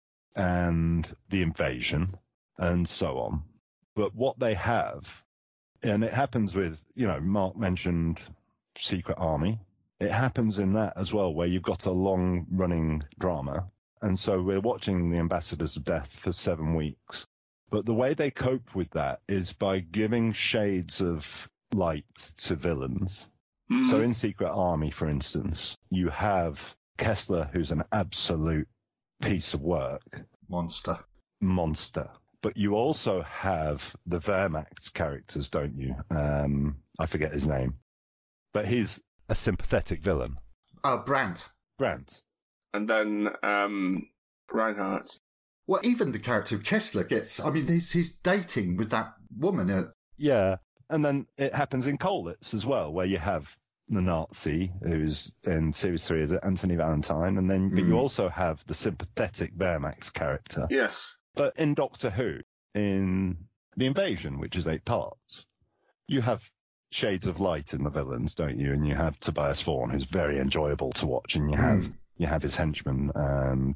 and the Invasion and so on. But what they have, and it happens with, you know, Mark mentioned Secret Army. It happens in that as well, where you've got a long running drama. And so we're watching the Ambassadors of Death for seven weeks. But the way they cope with that is by giving shades of light to villains. Mm. So in Secret Army, for instance, you have Kessler, who's an absolute piece of work. Monster. Monster. But you also have the Wehrmacht characters, don't you? Um, I forget his name. But he's a sympathetic villain. Uh, Brandt. Brandt. And then um, Reinhardt. Well, even the character of Kessler gets... I mean, he's, he's dating with that woman. Uh, yeah. And then it happens in Kollitz as well, where you have the Nazi, who's in series three, is it Anthony Valentine, and then but mm. you also have the sympathetic Wehrmacht character. Yes. But in Doctor Who, in The Invasion, which is eight parts, you have shades of light in the villains, don't you? And you have Tobias Vaughan, who's very enjoyable to watch, and you have mm. you have his henchman, um,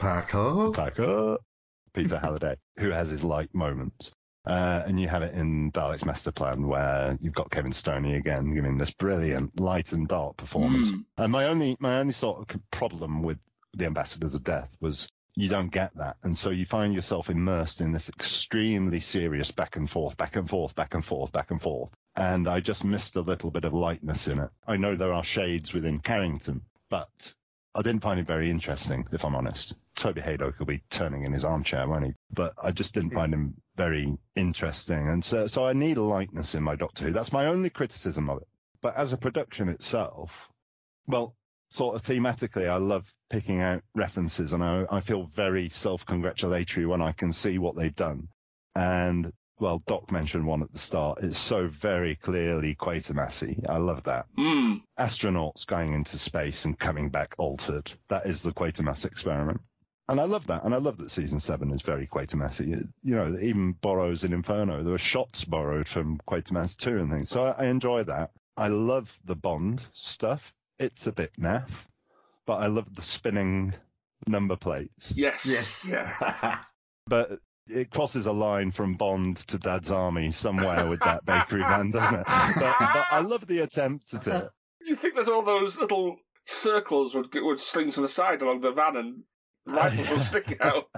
Paco, Paco, Peter Halliday, who has his light moments. Uh, and you have it in Dalek's Master Plan, where you've got Kevin Stoney again giving this brilliant light and dark performance. Mm. And my only my only sort of problem with the Ambassadors of Death was you don't get that, and so you find yourself immersed in this extremely serious back and forth, back and forth, back and forth, back and forth. And I just missed a little bit of lightness in it. I know there are shades within Carrington, but I didn't find it very interesting, if I'm honest. Toby Haydock will be turning in his armchair, won't he? But I just didn't find him very interesting. And so, so I need a lightness in my Doctor Who. That's my only criticism of it. But as a production itself, well, sort of thematically, I love picking out references, and I, I feel very self-congratulatory when I can see what they've done. And, well, Doc mentioned one at the start. It's so very clearly Quatermassy. I love that. Mm. Astronauts going into space and coming back altered. That is the Quatermass experiment. And I love that. And I love that season seven is very Quatermassy. It, you know, it even borrows in Inferno. There were shots borrowed from Quatermass two and things. So I, I enjoy that. I love the Bond stuff. It's a bit naff, but I love the spinning number plates. Yes. Yes. Yeah. But it crosses a line from Bond to Dad's Army somewhere with that bakery van, doesn't it? But, but I love the attempt at it. You think there's all those little circles would would sling to the side along the van and rifles will stick out?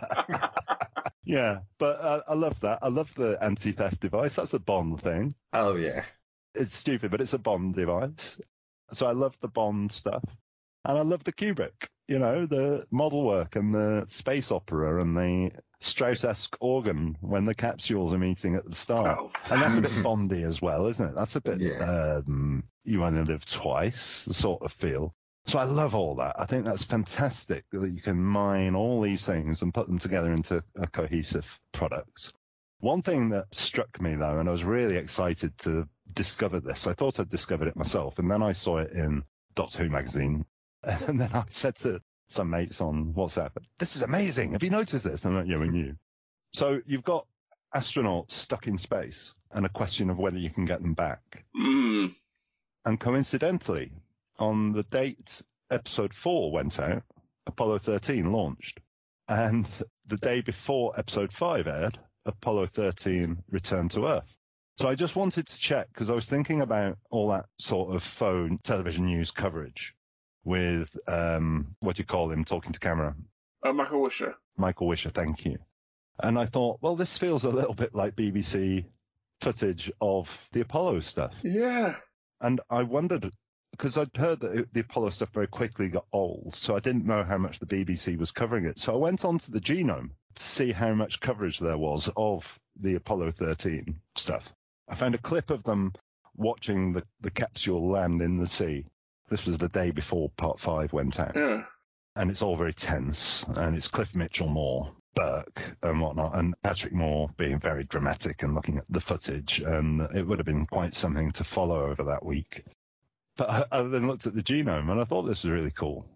Yeah, but uh, I love that. I love the anti-theft device. That's a Bond thing. Oh, yeah. It's stupid, but it's a Bond device. So I love the Bond stuff. And I love the Kubrick, you know, the model work and the space opera and the Strauss-esque organ when the capsules are meeting at the start. Oh, and that's a bit Bondy as well, isn't it? That's a bit, Yeah. um, you only live twice sort of feel. So I love all that. I think that's fantastic that you can mine all these things and put them together into a cohesive product. One thing that struck me, though, and I was really excited to discover this, I thought I'd discovered it myself, and then I saw it in Doctor Who magazine, and then I said to some mates on WhatsApp, this is amazing. Have you noticed this? And I'm like, yeah, we knew. So you've got astronauts stuck in space and a question of whether you can get them back. Mm. And coincidentally, on the date episode four went out, Apollo thirteen launched. And the day before episode five aired, Apollo thirteen returned to Earth. So I just wanted to check, because I was thinking about all that sort of phone television news coverage with, um, what do you call him, talking to camera? Oh, Michael Wisher. Michael Wisher, thank you. And I thought, well, this feels a little bit like B B C footage of the Apollo stuff. Yeah. And I wondered, because I'd heard that the Apollo stuff very quickly got old, so I didn't know how much the B B C was covering it. So I went onto the Genome to see how much coverage there was of the Apollo thirteen stuff. I found a clip of them watching the, the capsule land in the sea. This was the day before part five went out. Yeah. And it's all very tense, and it's Cliff Mitchell Moore, Burke and whatnot, and Patrick Moore being very dramatic and looking at the footage, and it would have been quite something to follow over that week. But I, I then looked at the Genome, and I thought this was really cool.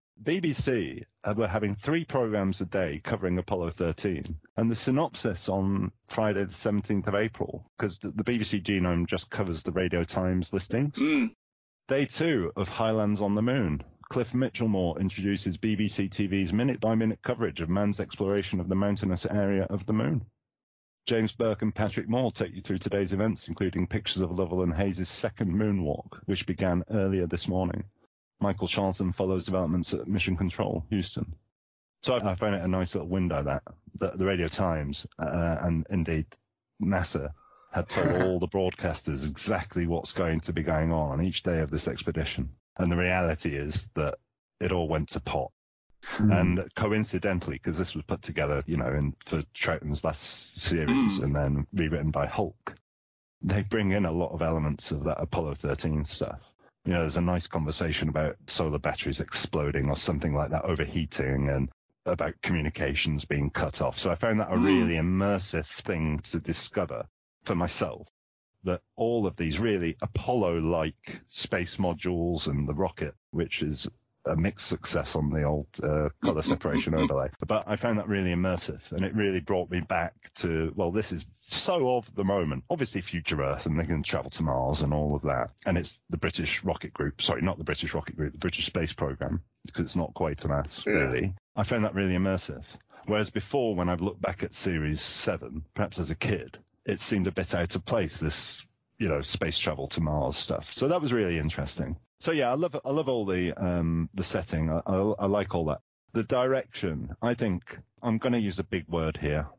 B B C were having three programs a day covering Apollo thirteen, and the synopsis on Friday the seventeenth of April, because the B B C Genome just covers the Radio Times listings. Mm. Day two of Highlands on the Moon. Cliff Mitchell-Moore introduces B B C T V's minute-by-minute coverage of man's exploration of the mountainous area of the moon. James Burke and Patrick Moore take you through today's events, including pictures of Lovell and Hayes' second moonwalk, which began earlier this morning. Michael Charlton follows developments at Mission Control, Houston. So I found it a nice little window that, that the Radio Times uh, and indeed NASA had told all the broadcasters exactly what's going to be going on on each day of this expedition. And the reality is that it all went to pot. Mm. And coincidentally, because this was put together, you know, in, for Troughton's last series mm. and then rewritten by Hulk, they bring in a lot of elements of that Apollo thirteen stuff. You know, there's a nice conversation about solar batteries exploding or something like that, overheating, and about communications being cut off. So I found that a mm. really immersive thing to discover for myself, that all of these really Apollo-like space modules and the rocket, which is a mixed success on the old uh, color separation overlay. But I found that really immersive, and it really brought me back to, well, this is so of the moment. Obviously future Earth, and they can travel to Mars and all of that. And it's the British rocket group, sorry, not the British rocket group, the British space program, because it's not Quatermass, yeah. really. I found that really immersive. Whereas before, when I've looked back at series seven, perhaps as a kid, it seemed a bit out of place, this, you know, space travel to Mars stuff. So that was really interesting. So yeah, I love I love all the um the setting. I, I, I like all that. The direction, I think I'm going to use a big word here.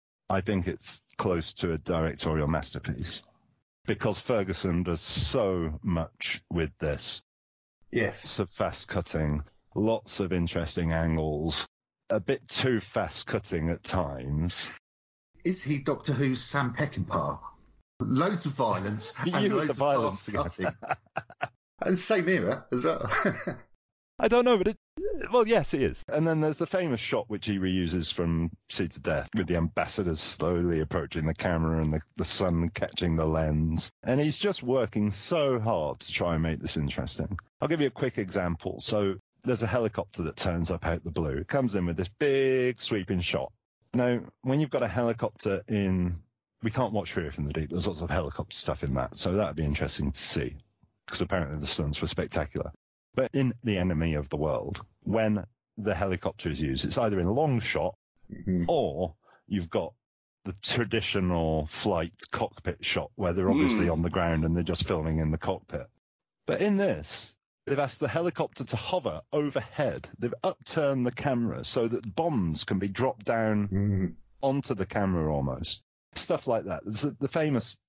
I think it's close to a directorial masterpiece, because Ferguson does so much with this. Yes. So fast cutting, lots of interesting angles, a bit too fast cutting at times. Is he Doctor Who's Sam Peckinpah? Loads of violence and you loads the of violence fast cutting. And same era as well. I don't know, but it, well, yes, it is. And then there's the famous shot which he reuses from Seeds of Death, with the ambassadors slowly approaching the camera and the, the sun catching the lens. And he's just working so hard to try and make this interesting. I'll give you a quick example. So there's a helicopter that turns up out the blue. It comes in with this big sweeping shot. Now, when you've got a helicopter in, we can't watch Fury from the Deep. There's lots of helicopter stuff in that. So that'd be interesting to see, because apparently the stunts were spectacular. But in The Enemy of the World, when the helicopter is used, it's either in a long shot mm-hmm. or you've got the traditional flight cockpit shot where they're obviously mm. on the ground and they're just filming in the cockpit. But in this, they've asked the helicopter to hover overhead. They've upturned the camera so that bombs can be dropped down mm. onto the camera almost. Stuff like that. There's the famous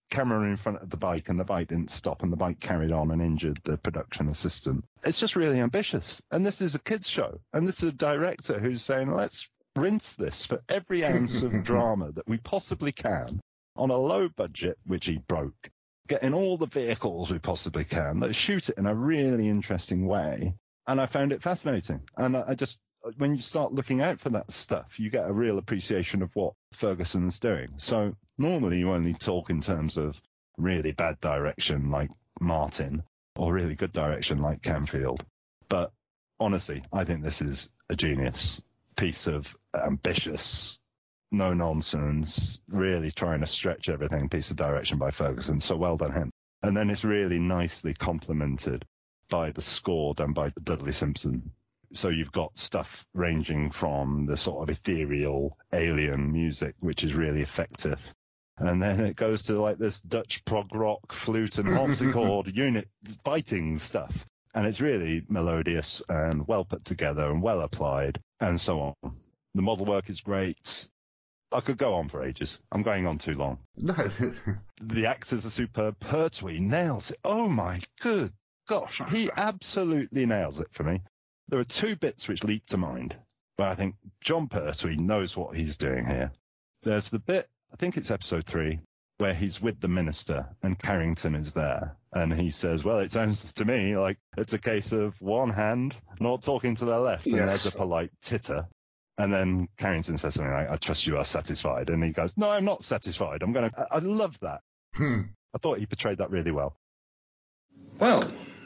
camera in front of the bike and the bike didn't stop and the bike carried on and injured the production assistant. It's just really ambitious. And this is a kids show. And this is a director who's saying, let's rinse this for every ounce of drama that we possibly can on a low budget, which he broke, getting all the vehicles we possibly can. Let's shoot it in a really interesting way. And I found it fascinating. And I just, when you start looking out for that stuff, you get a real appreciation of what Ferguson's doing. So normally you only talk in terms of really bad direction like Martin or really good direction like Camfield. But honestly, I think this is a genius piece of ambitious, no nonsense, really trying to stretch everything piece of direction by Ferguson. So well done him. And then it's really nicely complemented by the score done by Dudley Simpson. So you've got stuff ranging from the sort of ethereal alien music, which is really effective. And then it goes to like this Dutch prog rock flute and harpsichord unit biting stuff. And it's really melodious and well put together and well applied and so on. The model work is great. I could go on for ages. I'm going on too long. No. The actors are superb. Pertwee nails it. Oh my good gosh. He absolutely nails it for me. There are two bits which leap to mind, but I think John Pertwee knows what he's doing here. There's the bit, I think it's episode three, where he's with the minister and Carrington is there. And he says, well, it sounds to me like it's a case of one hand not talking to the left. And Yes. there's a polite titter. And then Carrington says something like, I trust you are satisfied. And he goes, no, I'm not satisfied. I'm going to, I love that. Hmm. I thought he portrayed that really well. Well,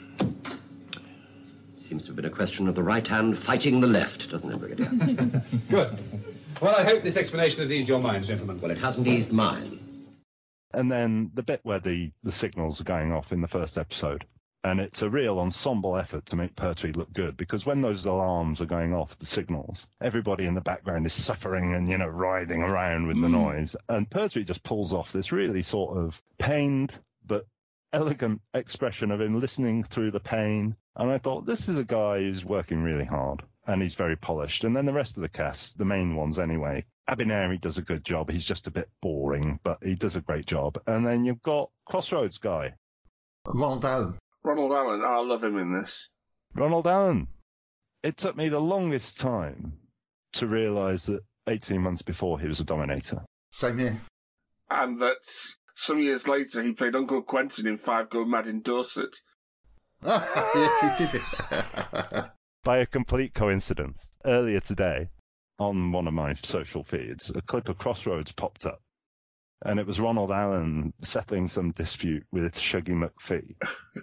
seems to have been a question of the right hand fighting the left, doesn't it, Brigadier? Good. Well, I hope this explanation has eased your minds, gentlemen. Well, it hasn't eased mine. And then the bit where the, the signals are going off in the first episode. And it's a real ensemble effort to make Pertwee look good, because when those alarms are going off, the signals, everybody in the background is suffering and, you know, writhing around with the noise. And Pertwee just pulls off this really sort of pained but elegant expression of him listening through the pain. And I thought, this is a guy who's working really hard and he's very polished. And then the rest of the cast, the main ones anyway, Abineri does a good job. He's just a bit boring, but he does a great job. And then you've got Crossroads guy. Ronald Allen. Ronald Allen, I love him in this. Ronald Allen. It took me the longest time to realise that eighteen months before he was a Dominator. Same here. And that some years later he played Uncle Quentin in Five Go Mad in Dorset. Yes, he did it. By a complete coincidence, earlier today, on one of my social feeds, a clip of Crossroads popped up. And it was Ronald Allen settling some dispute with Shuggy McPhee.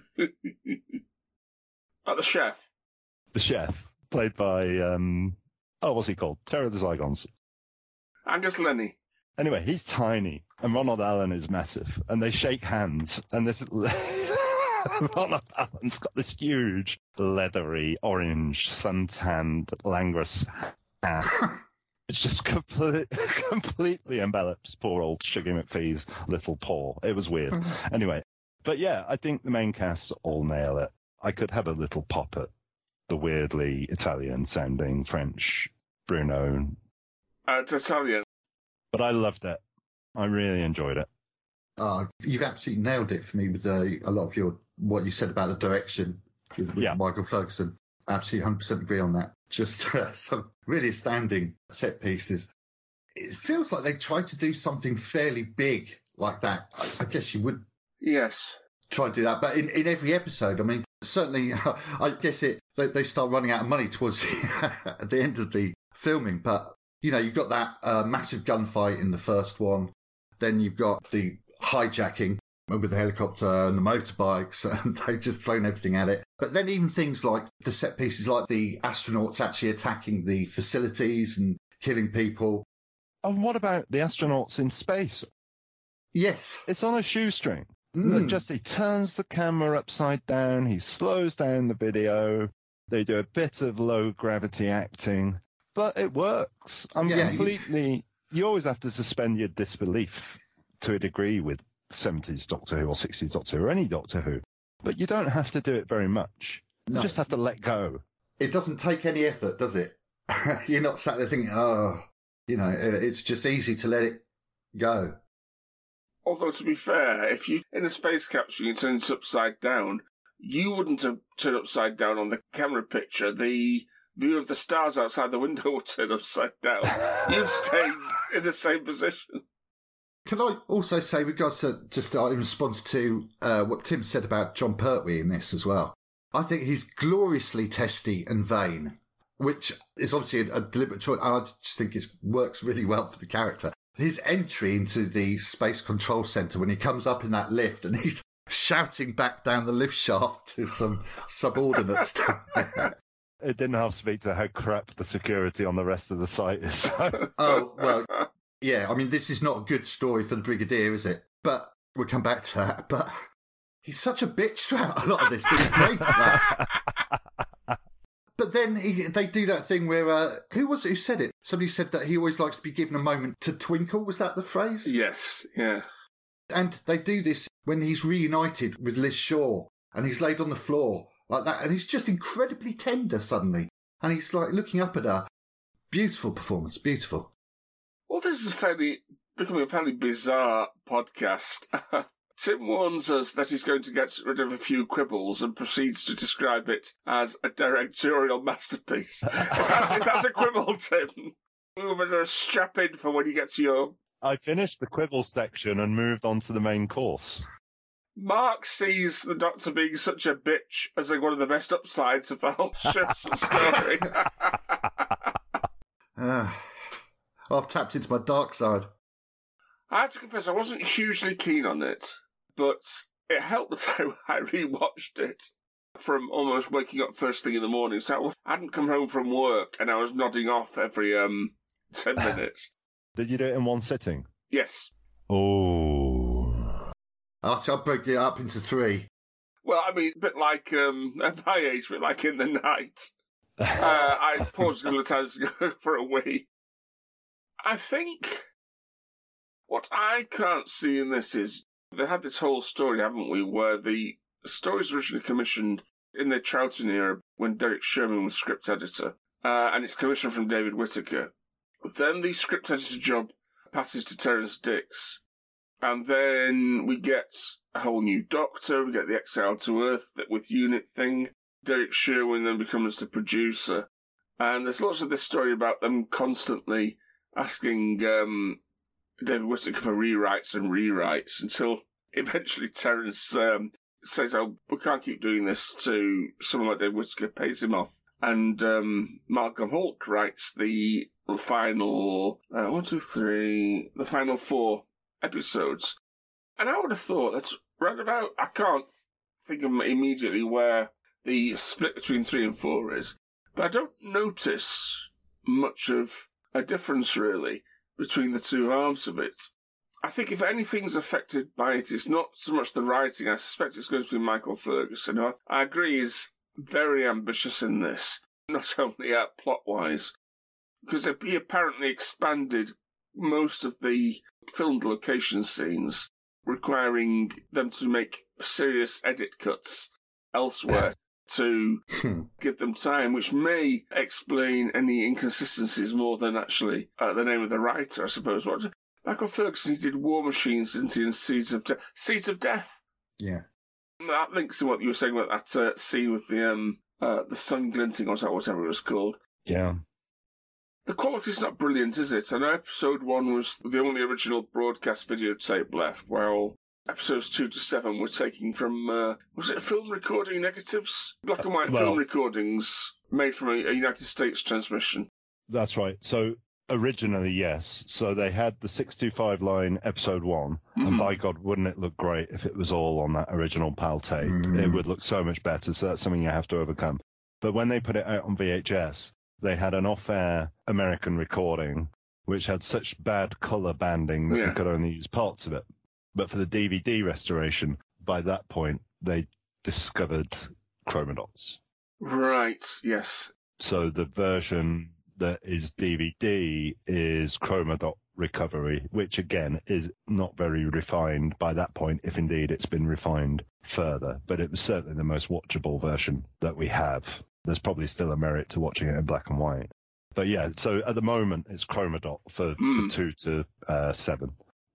Like the chef. The chef, played by, um, oh, what's he called? Terror of the Zygons. Angus Lenny. Anyway, he's tiny, and Ronald Allen is massive, and they shake hands, and this Ronald Allen's got this huge, leathery, orange, suntanned, languorous hat. It just complete, completely envelops poor old Shuggy McPhee's little paw. It was weird. Anyway, but yeah, I think the main cast all nail it. I could have a little pop at the weirdly Italian-sounding French Bruno. Uh, it's Italian. But I loved it. I really enjoyed it. Oh, you've absolutely nailed it for me with uh, a lot of your what you said about the direction with, with Yeah. Michael Ferguson. Absolutely one hundred percent agree on that. Just uh, some really astounding set pieces. It feels like they tried to do something fairly big like that. I, I guess you would Yes. try and do that, but in, in every episode, I mean, certainly, I guess it they, they start running out of money towards the, at the end of the filming. But you know, you've got that uh, massive gunfight in the first one, then you've got the hijacking with the helicopter and the motorbikes, and they've just thrown everything at it. But then even things like the set pieces, like the astronauts actually attacking the facilities and killing people. And what about the astronauts in space? Yes. It's on a shoestring. Mm. Look, just he turns the camera upside down, he slows down the video, they do a bit of low gravity acting, but it works. I'm Yeah, completely, you always have to suspend your disbelief to a degree with seventies Doctor Who or sixties Doctor Who or any Doctor Who, but you don't have to do it very much. You No. just have to let go. It doesn't take any effort, does it? You're not sat there thinking, oh, you know, it- it's just easy to let it go. Although, to be fair, if you in a space capsule you turn it upside down, you wouldn't have turned upside down on the camera picture. The view of the stars outside the window would turn upside down. You'd stay in the same position. Can I also say, regards to just uh, in response to uh, what Tim said about John Pertwee in this as well, I think he's gloriously testy and vain, which is obviously a, a deliberate choice. And I just think it works really well for the character. His entry into the Space Control Centre when he comes up in that lift and he's shouting back down the lift shaft to some subordinates down there. It didn't half speak to how crap the security on the rest of the site is. Oh, well, yeah, I mean, this is not a good story for the Brigadier, is it? But we'll come back to that. But he's such a bitch throughout a lot of this, but he's great at that. But then he, they do that thing where, uh, who was it who said it? Somebody said that he always likes to be given a moment to twinkle. Was that the phrase? Yes, yeah. And they do this when he's reunited with Liz Shaw and he's laid on the floor like that. And he's just incredibly tender suddenly. And he's like looking up at her. Beautiful performance, beautiful. Well, this is fairly becoming a fairly bizarre podcast. Tim warns us that he's going to get rid of a few quibbles and proceeds to describe it as a directorial masterpiece. if, that's, if that's a quibble, Tim, we better strap in for when you get to your... I finished the quibble section and moved on to the main course. Mark sees the Doctor being such a bitch as like one of the best upsides of the whole story. uh, I've tapped into my dark side. I have to confess, I wasn't hugely keen on it. But it helped that I rewatched it from almost waking up first thing in the morning. So I hadn't come home from work and I was nodding off every um ten minutes. Did you do it in one sitting? Yes. Oh. Oh, so I broke it up into three. Well, I mean, a bit like, um, at my age, a bit like in the night. uh, I paused a couple of times to go for a wee. I think what I can't see in this is they had this whole story, haven't we, where the story's originally commissioned in the Troughton era when Derek Sherman was script editor, uh, and it's commissioned from David Whittaker. Then the script editor job passes to Terrance Dicks, and then we get a whole new Doctor, we get the Exile to Earth with Unit thing. Derek Sherwin then becomes the producer, and there's lots of this story about them constantly asking um, David Whittaker for rewrites and rewrites until eventually Terrance um, says, oh, we can't keep doing this to someone like David Whittaker, pays him off. And um, Malcolm Hulke writes the final, uh, one, two, three, the final four episodes. And I would have thought that's right about, I can't think of immediately where the split between three and four is, but I don't notice much of a difference really between the two halves of it. I think if anything's affected by it, it's not so much the writing. I suspect it's going to be Michael Ferguson, who I, I agree is very ambitious in this, not only uh, plot-wise, because he apparently expanded most of the filmed location scenes, requiring them to make serious edit cuts elsewhere to give them time, which may explain any inconsistencies more than actually uh, the name of the writer, I suppose. What Michael Ferguson, he did War Machines, didn't he, and Seeds of Death. Seeds of Death. Yeah. That links to what you were saying about that uh, scene with the um uh, the sun glinting, or whatever it was called. Yeah. The quality's not brilliant, is it? I know episode one was the only original broadcast videotape left, while episodes two to seven were taken from, uh, was it film recording negatives? Black and white well, film recordings made from a, a United States transmission. That's right. So originally, yes. So they had the six two five line episode one, mm-hmm. and by God, wouldn't it look great if it was all on that original PAL tape? Mm-hmm. It would look so much better. So that's something you have to overcome. But when they put it out on V H S, they had an off-air American recording, which had such bad colour banding that yeah. they could only use parts of it. But for the D V D restoration, by that point, they discovered chroma dots. Right, yes. So the version that is D V D is chroma dot recovery, which again is not very refined by that point, if indeed it's been refined further. But it was certainly the most watchable version that we have. There's probably still a merit to watching it in black and white. But yeah, so at the moment it's chroma dot for, mm. for two to uh, seven.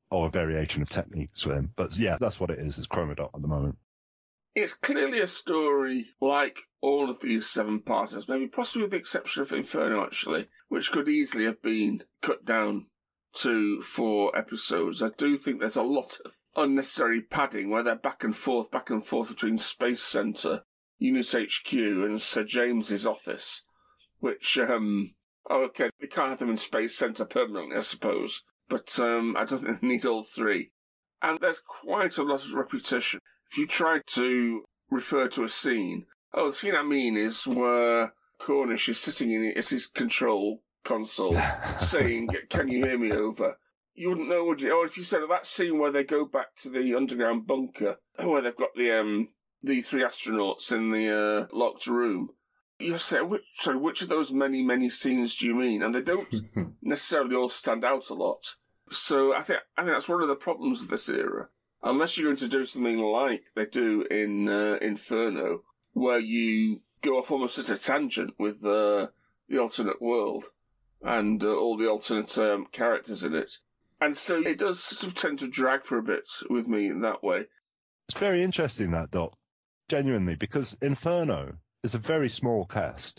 or a variation of techniques with him. But yeah, that's what it is. It's Chromodot at the moment. It's clearly a story like all of these seven-parters, maybe possibly with the exception of Inferno, actually, which could easily have been cut down to four episodes. I do think there's a lot of unnecessary padding where they're back and forth, back and forth between Space Centre, Unit H Q, and Sir James's office, which, um, oh, okay, they can't have them in Space Centre permanently, I suppose, but um, I don't think they need all three. And there's quite a lot of repetition. If you try to refer to a scene, oh, the scene I mean is where Cornish is sitting in his control console saying, "Can you hear me over?" You wouldn't know, would you? Or if you said, oh, that scene where they go back to the underground bunker, where they've got the um the three astronauts in the uh, locked room, you say, which, sorry, which of those many, many scenes do you mean? And they don't necessarily all stand out a lot. So I think I think that's one of the problems of this era. Unless you're going to do something like they do in uh, Inferno, where you go off almost at a tangent with uh, the alternate world and uh, all the alternate um, characters in it. And so it does sort of tend to drag for a bit with me in that way. It's very interesting, that, Doc, genuinely, because Inferno is a very small cast.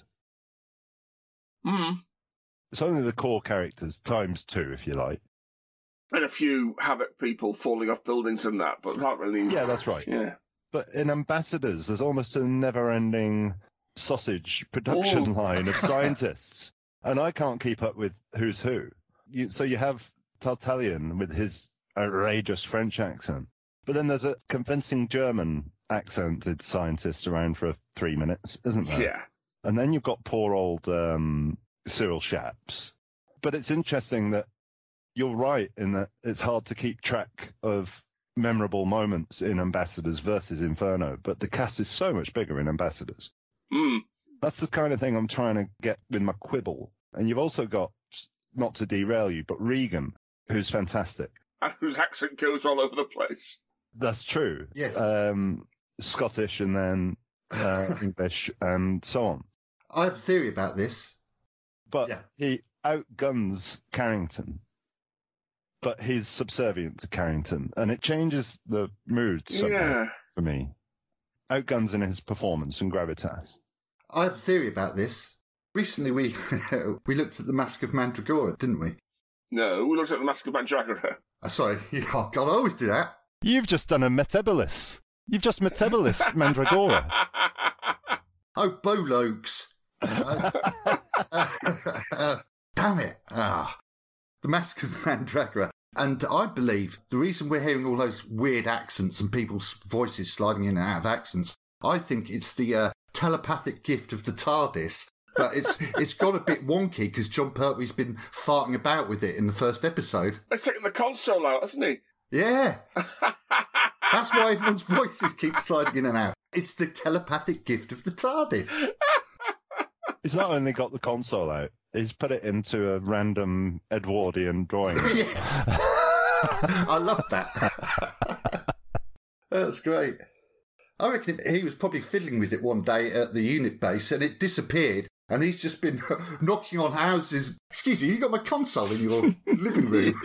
Mm. It's only the core characters, times two, if you like. And a few Havoc people falling off buildings and that, but not really. Yeah, that's right. Yeah. But in Ambassadors, there's almost a never-ending sausage production Ooh. line of scientists. And I can't keep up with who's who. You, so you have Tartalian with his outrageous French accent. But then there's a convincing German accented scientist around for three minutes, isn't there? Yeah. And then you've got poor old um, Cyril Shaps. But it's interesting that you're right in that it's hard to keep track of memorable moments in Ambassadors versus Inferno, but the cast is so much bigger in Ambassadors. Mm. That's the kind of thing I'm trying to get with my quibble. And you've also got, not to derail you, but Regan, who's fantastic. And whose accent goes all over the place. That's true. Yes. Um, Scottish and then uh, English and so on. I have a theory about this. But Yeah. he outguns Carrington. But he's subservient to Carrington, and it changes the mood somehow Yeah. for me. Outguns in his performance and gravitas. I have a theory about this. Recently, we we looked at the Mask of Mandragora, didn't we? No, we looked at the Mask of Mandragora. Uh, sorry, oh God, I always do that. You've just done a Metabolus. You've just Metabolus Mandragora. Oh, Bolokes. Uh, damn it. Ah. The Mask of Mandragora. And I believe the reason we're hearing all those weird accents and people's voices sliding in and out of accents, I think it's the uh, telepathic gift of the TARDIS. But it's it's got a bit wonky because John Pertwee's been farting about with it in the first episode. He's taken the console out, hasn't he? Yeah. That's why everyone's voices keep sliding in and out. It's the telepathic gift of the TARDIS. He's not only got the console out, he's put it into a random Edwardian drawing. Yes. I love that. That's great. I reckon he was probably fiddling with it one day at the unit base and it disappeared and he's just been knocking on houses. Excuse me, you got my console in your living room.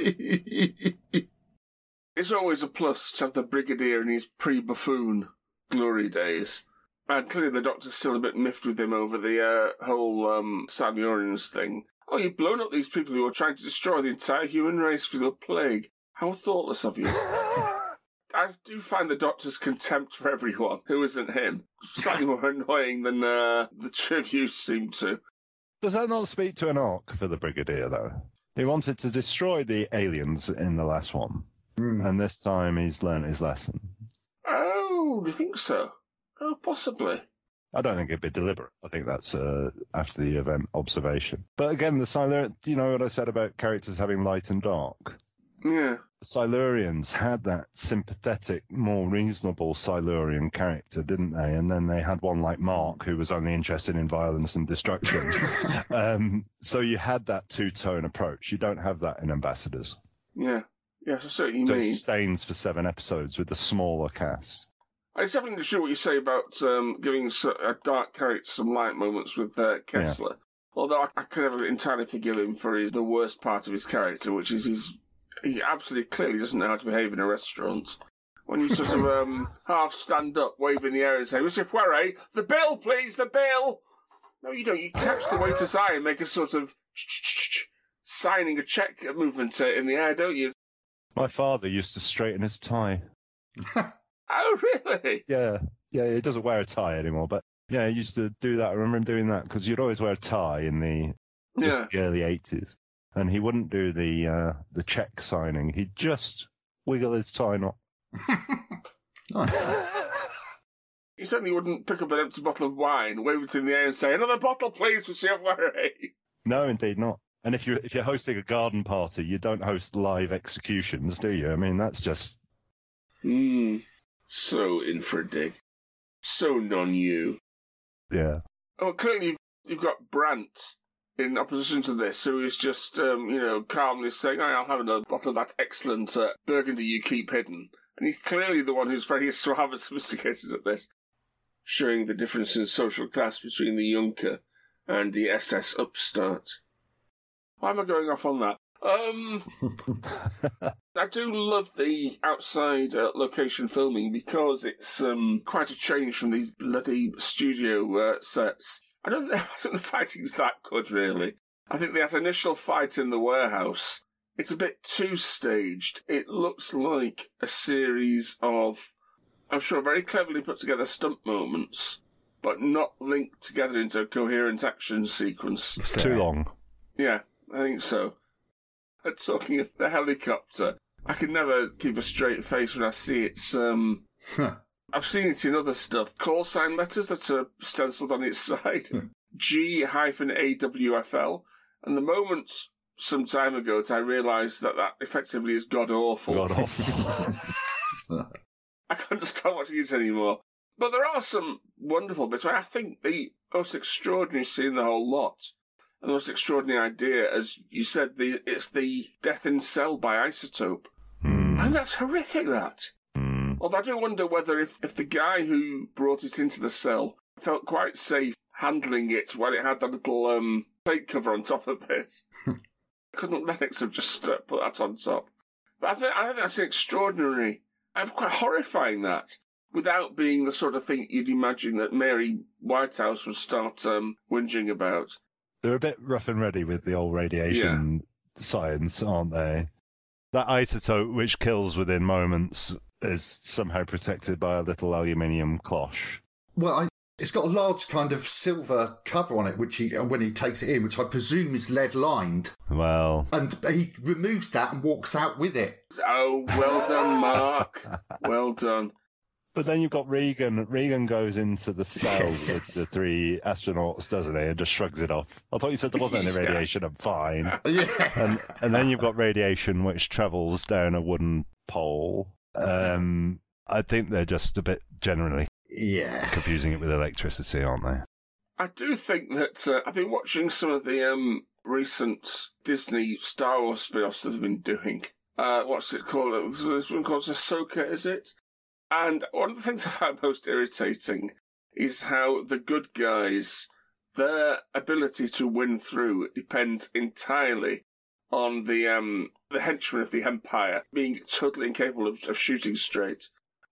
It's always a plus to have the Brigadier in his pre-buffoon glory days. And clearly the Doctor's still a bit miffed with him over the uh, whole um, Silurians thing. Oh, you've blown up these people who are trying to destroy the entire human race through a plague. How thoughtless of you. I do find the Doctor's contempt for everyone who isn't him slightly more annoying than uh, the two of you seem to. Does that not speak to an arc for the Brigadier, though? He wanted to destroy the aliens in the last one, Mm. and this time he's learnt his lesson. Oh, do you think so? Oh, possibly. I don't think it'd be deliberate. I think that's uh, after the event observation. But again, the Silurian, you know what I said about characters having light and dark? Yeah. The Silurians had that sympathetic, more reasonable Silurian character, didn't they? And then they had one like Mark, who was only interested in violence and destruction. um, so you had that two-tone approach. You don't have that in Ambassadors. Yeah. Yes, I see what you So mean. it sustains for seven episodes with the smaller cast. It's definitely true what you say about um, giving a dark character some light moments with uh, Kessler. Yeah. Although I, I can never entirely forgive him for his, the worst part of his character, which is his he absolutely clearly doesn't know how to behave in a restaurant. When you sort of um, half stand up, wave in the air and say, Mister Poirot, the bill, please, the bill! No, you don't. You catch the waiter's eye and make a sort of signing a check movement in the air, don't you? My father used to straighten his tie. Oh, really? Yeah. Yeah, he doesn't wear a tie anymore, but yeah, he used to do that. I remember him doing that because you'd always wear a tie in the, yeah. the early eighties. And he wouldn't do the uh, the check signing. He'd just wiggle his tie knot. Nice. He certainly wouldn't pick up an empty bottle of wine, wave it in the air and say, another bottle, please, for Chef Poirot. No, indeed not. And if you're, if you're hosting a garden party, you don't host live executions, do you? I mean, that's just... Hmm. So in for a dig. So non-you. Yeah. Oh, clearly you've, you've got Brandt in opposition to this, who is just, um, you know, calmly saying, oh, I'll have another bottle of that excellent uh, Burgundy you keep hidden. And he's clearly the one who's very suave and sophisticated at this, showing the difference in social class between the Junker and the S S upstart. Why am I going off on that? Um, I do love the outside uh, location filming because it's um, quite a change from these bloody studio uh, sets. I don't, think, I don't think the fighting's that good, really. I think that initial fight in the warehouse, it's a bit too staged. It looks like a series of, I'm sure, very cleverly put together stunt moments, but not linked together into a coherent action sequence. It's too long. Yeah, I think so. And talking of the helicopter, I can never keep a straight face when I see its, um... I've seen it in other stuff. Call sign letters that are stenciled on its side. G A W F L. And the moment some time ago that I realised that that effectively is god-awful. God-awful. I can't understand watching it anymore. But there are some wonderful bits. I think the most extraordinary scene in the whole lot, and the most extraordinary idea, as you said, the it's the death in cell by isotope. Mm. And that's horrific, that. Mm. Although I do wonder whether if, if the guy who brought it into the cell felt quite safe handling it while it had that little um, plate cover on top of it. Couldn't Lennox have just uh, put that on top? But I think, I think that's extraordinary. I'm quite horrifying that, without being the sort of thing you'd imagine that Mary Whitehouse would start um, whinging about. They're a bit rough and ready with the old radiation yeah. science, aren't they? That isotope, which kills within moments, is somehow protected by a little aluminium cloche. Well, I, it's got a large kind of silver cover on it, which he, when he takes it in, which I presume is lead-lined. Well... And he removes that and walks out with it. Oh, well done, Mark. Well done. But then you've got Regan. Regan goes into the cell Yes. with the three astronauts, doesn't he, and just shrugs it off. I thought you said there wasn't any radiation. I'm fine. Yeah. And and then you've got radiation which travels down a wooden pole. Um, I think they're just a bit generally Yeah. confusing it with electricity, aren't they? I do think that uh, I've been watching some of the um, recent Disney Star Wars spin-offs that have been doing. Uh, what's it called? This one called Ahsoka, is it? And one of the things I find most irritating is how the good guys, their ability to win through depends entirely on the um, the henchmen of the Empire being totally incapable of, of shooting straight.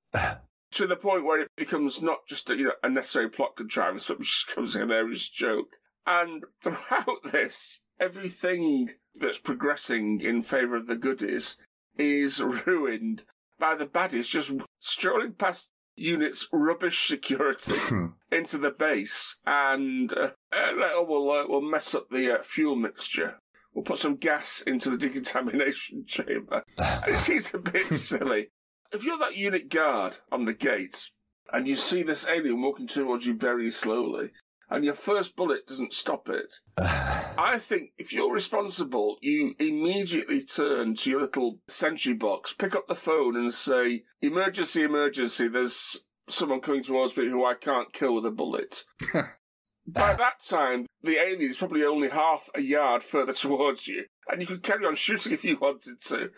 To the point where it becomes not just a, you know, a necessary plot contrivance, but just becomes a hilarious joke. And throughout this, everything that's progressing in favour of the goodies is ruined by the baddies just strolling past units' rubbish security into the base, and uh, uh, we'll, uh, we'll mess up the uh, fuel mixture. We'll put some gas into the decontamination chamber. And it seems a bit silly. If you're that unit guard on the gate, and you see this alien walking towards you very slowly, and your first bullet doesn't stop it, I think if you're responsible, you immediately turn to your little sentry box, pick up the phone and say, emergency, emergency, there's someone coming towards me who I can't kill with a bullet. By that time, the alien is probably only half a yard further towards you, and you could carry on shooting if you wanted to.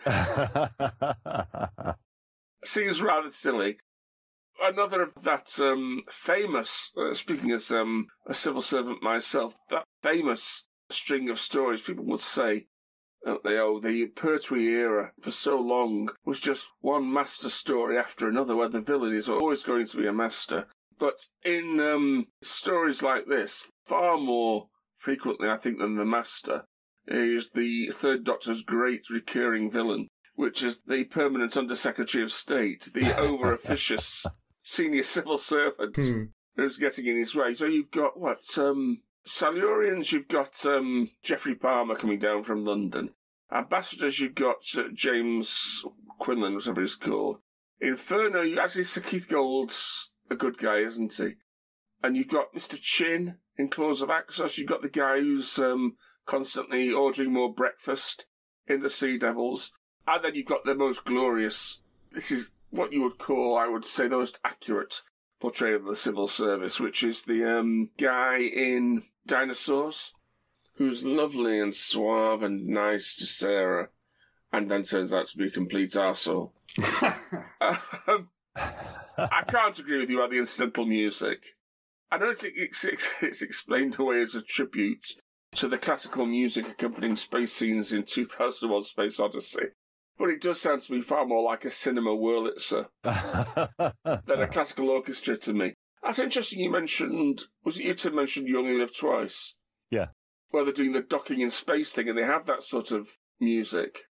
Seems rather silly. Another of that um, famous, uh, speaking as um, a civil servant myself, that famous string of stories, people would say, don't they? Oh, the Pertwee era for so long was just one master story after another, where the villain is always going to be a master. But in um, stories like this, far more frequently, I think, than the master, is the Third Doctor's great recurring villain, which is the permanent Under-Secretary of State, the over-officious senior civil servant Hmm. who's getting in his way. So you've got, what, um, Silurians, you've got um, Geoffrey Palmer coming down from London. Ambassadors, you've got uh, James Quinlan, whatever he's called. Inferno, you actually, Sir Keith Gold's a good guy, isn't he? And you've got Mister Chin in Claws of Axos. You've got the guy who's um, constantly ordering more breakfast in the Sea Devils. And then you've got the most glorious, this is what you would call, I would say, the most accurate portrayal of the civil service, which is the um, guy in Dinosaurs, who's lovely and suave and nice to Sarah, and then turns out to be a complete arsehole. um, I can't agree with you about the incidental music. I know it's, it's, it's explained away as a tribute to the classical music accompanying space scenes in two thousand one Space Odyssey, but it does sound to me far more like a cinema Wurlitzer than a classical orchestra to me. That's interesting you mentioned, was it you two mentioned You Only Live Twice? Yeah. Where they're doing the docking in space thing and they have that sort of music.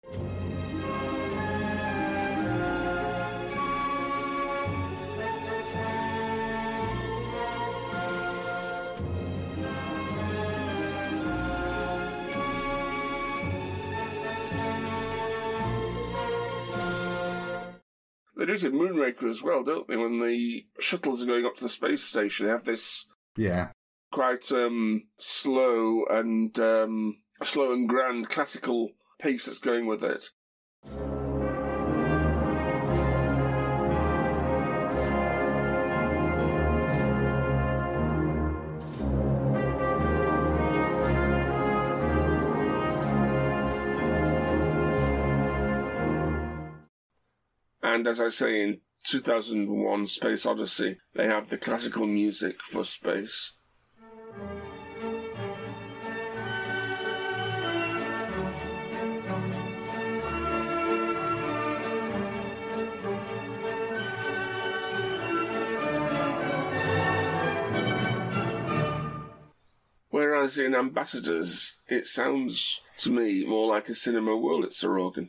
They do it in Moonraker as well, don't they? When the shuttles are going up to the space station, they have this Yeah. quite um, slow and um, slow and grand classical pace that's going with it. And as I say, in two thousand one Space Odyssey, they have the classical music for space. Whereas in Ambassadors, it sounds to me more like a cinema Wurlitzer organ.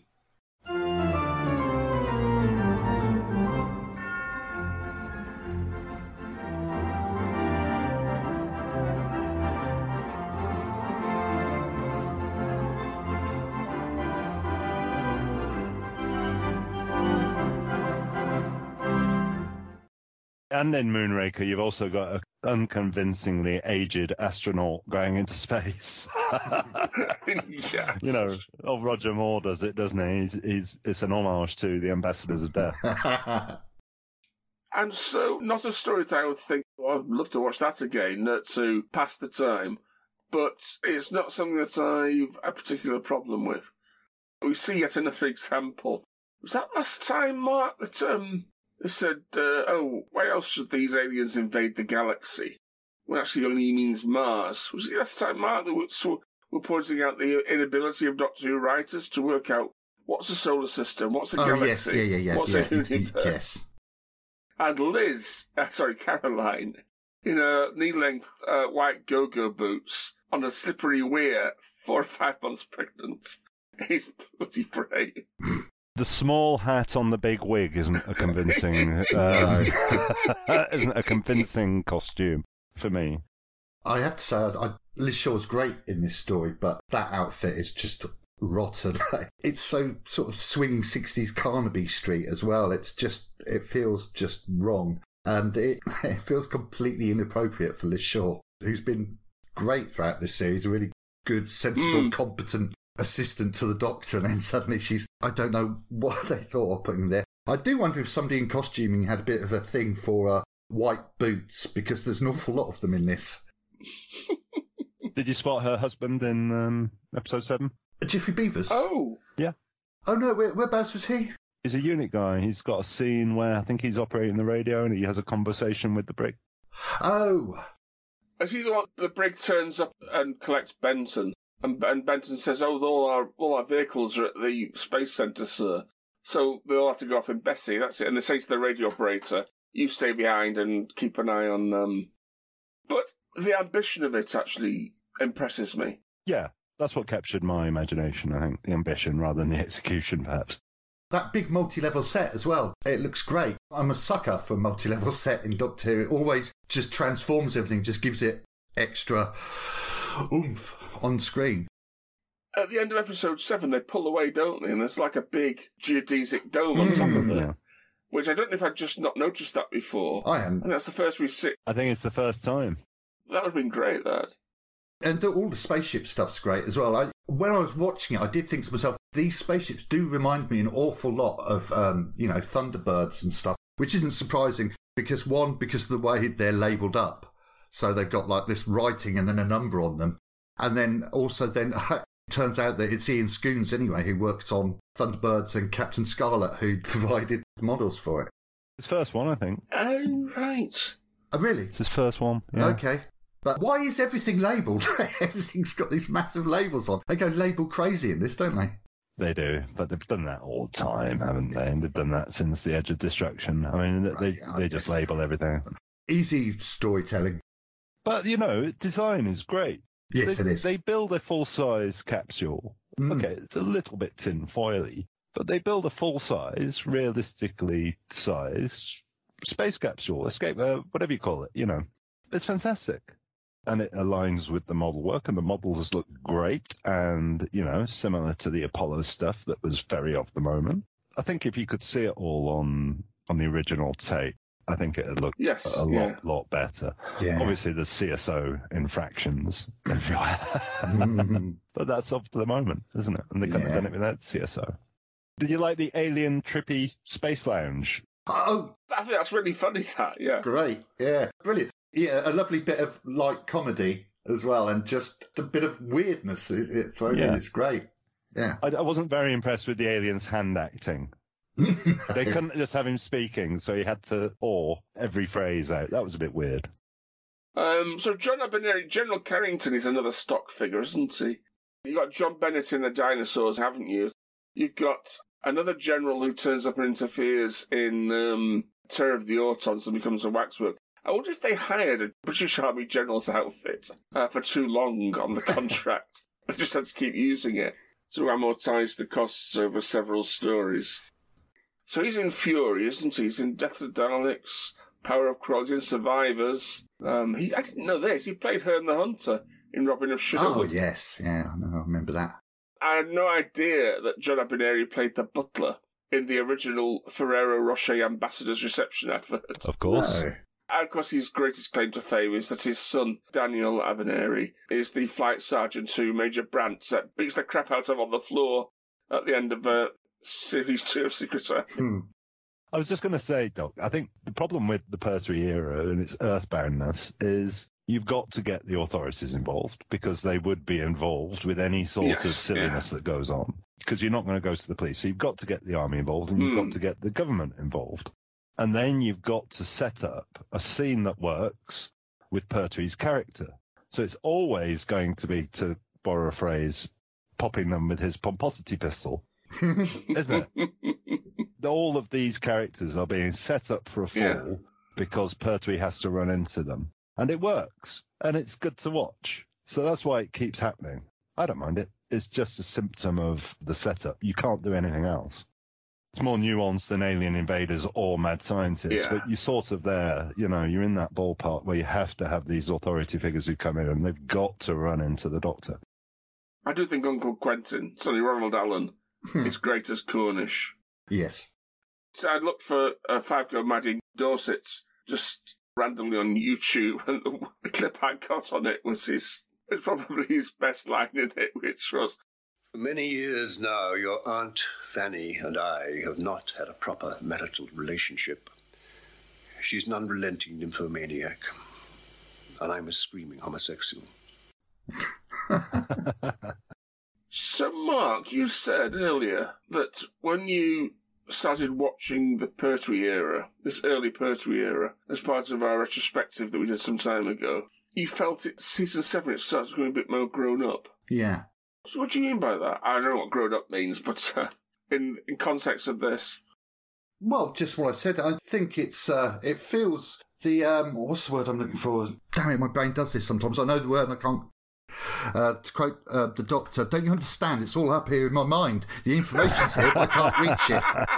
And in Moonraker, you've also got an unconvincingly aged astronaut going into space. Yes. You know, oh, Roger Moore does it, doesn't he? He's, he's, it's an homage to the Ambassadors of Death. And so, not a story that I would think, well, I'd love to watch that again uh, to pass the time, but it's not something that I've a particular problem with. We see yet another example. Was that last time, Mark, that um, they said, uh, oh, why else should these aliens invade the galaxy? Well, actually only means Mars. Was it last time, Mark, that we so were pointing out the inability of Doctor Who writers to work out what's a solar system, what's a Oh, galaxy, yes, yeah, yeah, yeah. what's yeah. a universe? Yes. And Liz, uh, sorry, Caroline, in her knee-length uh, white go-go boots on a slippery weir, four or five months pregnant, is bloody brave. The small hat on the big wig isn't a convincing, um, isn't a convincing costume for me. I have to say, I, I, Liz Shaw's great in this story, but that outfit is just rotten. It's so sort of swing sixties Carnaby Street as well. It's just, it feels just wrong. And it, it feels completely inappropriate for Liz Shaw, who's been great throughout this series, a really good, sensible, mm. competent assistant to the Doctor, and then suddenly she's, I don't know what they thought of putting there. I do wonder if somebody in costuming had a bit of a thing for uh, white boots, because there's an awful lot of them in this. Did you spot her husband in um, episode seven? Geoffrey Beavers. Oh. Yeah. Oh no, where, whereabouts was he? He's a unit guy. He's got a scene where I think he's operating the radio and he has a conversation with the brig. Oh. Is he the one the brig turns up and collects Benton And, and Benton says, oh, all our all our vehicles are at the space centre, sir. So they'll have to go off in Bessie, that's it. And they say to the radio operator, you stay behind and keep an eye on... Um... But the ambition of it actually impresses me. Yeah, that's what captured my imagination, I think. The ambition rather than the execution, perhaps. That big multi-level set as well. It looks great. I'm a sucker for multi-level set in Doctor Who. It always just transforms everything, just gives it extra oomph on screen. At the end of episode seven, they pull away, don't they? And there's like a big geodesic dome on top of it. Yeah. Which I don't know if I'd just not noticed that before. I hadn't. And that's the first we see. I think it's the first time. That would have been great, that. And the, all the spaceship stuff's great as well. I, when I was watching it, I did think to myself, these spaceships do remind me an awful lot of, um, you know, Thunderbirds and stuff, which isn't surprising because, one, because of the way they're labelled up. So they've got like this writing and then a number on them. And then also then it turns out that it's Ian Scoons anyway, who worked on Thunderbirds and Captain Scarlet, who provided the models for it. His first one, I think. Oh, right. Oh, really? It's his first one. Yeah. Okay. But why is everything labelled? Everything's got these massive labels on. They go label crazy in this, don't they? They do, but they've done that all the time, haven't they? And they've done that since The Edge of Destruction. I mean, they Right, yeah, they I just guess. label everything. Easy storytelling. But, you know, design is great. Yes, they, it is. They build a full-size capsule. Mm. Okay, it's a little bit tin-foily, but they build a full-size, realistically sized space capsule, escape, uh, whatever you call it, you know. It's fantastic. And it aligns with the model work, and the models look great and, you know, similar to the Apollo stuff that was very of the moment. I think if you could see it all on, on the original tape, I think it would look Yes, a lot, yeah. lot better. Yeah. Obviously, there's C S O infractions everywhere. Mm. But that's up to the moment, isn't it? And they couldn't Yeah. have done it without C S O. Did you like the alien trippy space lounge? Oh, I think that's really funny, that, yeah. great. Yeah, brilliant. Yeah, a lovely bit of light comedy as well, and just a bit of weirdness it, it thrown Yeah. in. It's great. Yeah. I, I wasn't very impressed with the alien's hand acting. They couldn't just have him speaking, so he had to awe every phrase out. That was a bit weird. Um, so John Abineri, General Carrington is another stock figure, isn't he? You've got John Bennett in the Dinosaurs, haven't you? You've got another general who turns up and interferes in um, Terror of the Autons and becomes a waxwork. I wonder if they hired a British Army general's outfit uh, for too long on the contract. They just had to keep using it to amortise the costs over several stories. So he's in Fury, isn't he? He's in Death of the Daleks, Power of Krolls, in Survivors. Um, he, I didn't know this. He played Herne the Hunter in Robin of Oh, Sugarwood. yes. Yeah, I know. I remember that. I had no idea that John Abineri played the butler in the original Ferrero Rocher Ambassador's reception advert. Of course. No. And of course, his greatest claim to fame is that his son, Daniel Abineri, is the flight sergeant who Major Brandt uh, beats the crap out of on the floor at the end of uh, Series two of Secret Service. Hmm. I was just going to say, Doc, I think the problem with the Pertwee era and its earthboundness is you've got to get the authorities involved because they would be involved with any sort Yes, of silliness yeah. that goes on because you're not going to go to the police. So you've got to get the army involved and you've Hmm. got to get the government involved. And then you've got to set up a scene that works with Pertwee's character. So it's always going to be, to borrow a phrase, popping them with his pomposity pistol, isn't it? All of these characters are being set up for a fall Yeah. because Pertwee has to run into them. And it works. And it's good to watch. So that's why it keeps happening. I don't mind it. It's just a symptom of the setup. You can't do anything else. It's more nuanced than Alien Invaders or Mad Scientists, Yeah. but you're sort of there, you know, you're in that ballpark where you have to have these authority figures who come in and they've got to run into the Doctor. I do think Uncle Quentin, Sonny Ronald Allen, is great as Cornish. Yes. So I looked for uh, Five Go Mad in Dorset just randomly on YouTube, and the clip I got on it was his, it's probably his best line in it, which was, For many years now, your Aunt Fanny and I have not had a proper marital relationship. She's an unrelenting nymphomaniac, and I'm a screaming homosexual. So, Mark, you said earlier that when you started watching the Pertwee era, this early Pertwee era, as part of our retrospective that we did some time ago, you felt it, season seven, it starts going a bit more grown up. Yeah. What do you mean by that? I don't know what grown up means, but uh, in in context of this. Well, just what I said. I think it's uh, it feels the um, what's the word I'm looking for? Damn it, my brain does this sometimes. I know the word and I can't. Uh, to quote uh, the Doctor, don't you understand? It's all up here in my mind. The information's here, but I can't reach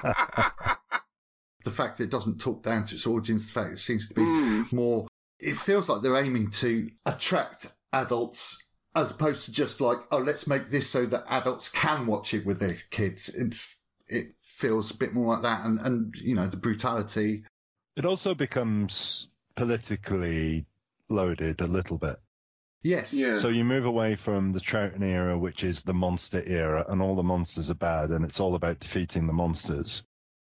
it. The fact that it doesn't talk down to its origins, the fact it seems to be mm. more. It feels like they're aiming to attract adults. As opposed to just like, oh, let's make this so that adults can watch it with their kids. It's it feels a bit more like that, and, and you know, the brutality. It also becomes politically loaded a little bit. Yes. Yeah. So you move away from the Troughton era, which is the monster era, and all the monsters are bad, and it's all about defeating the monsters.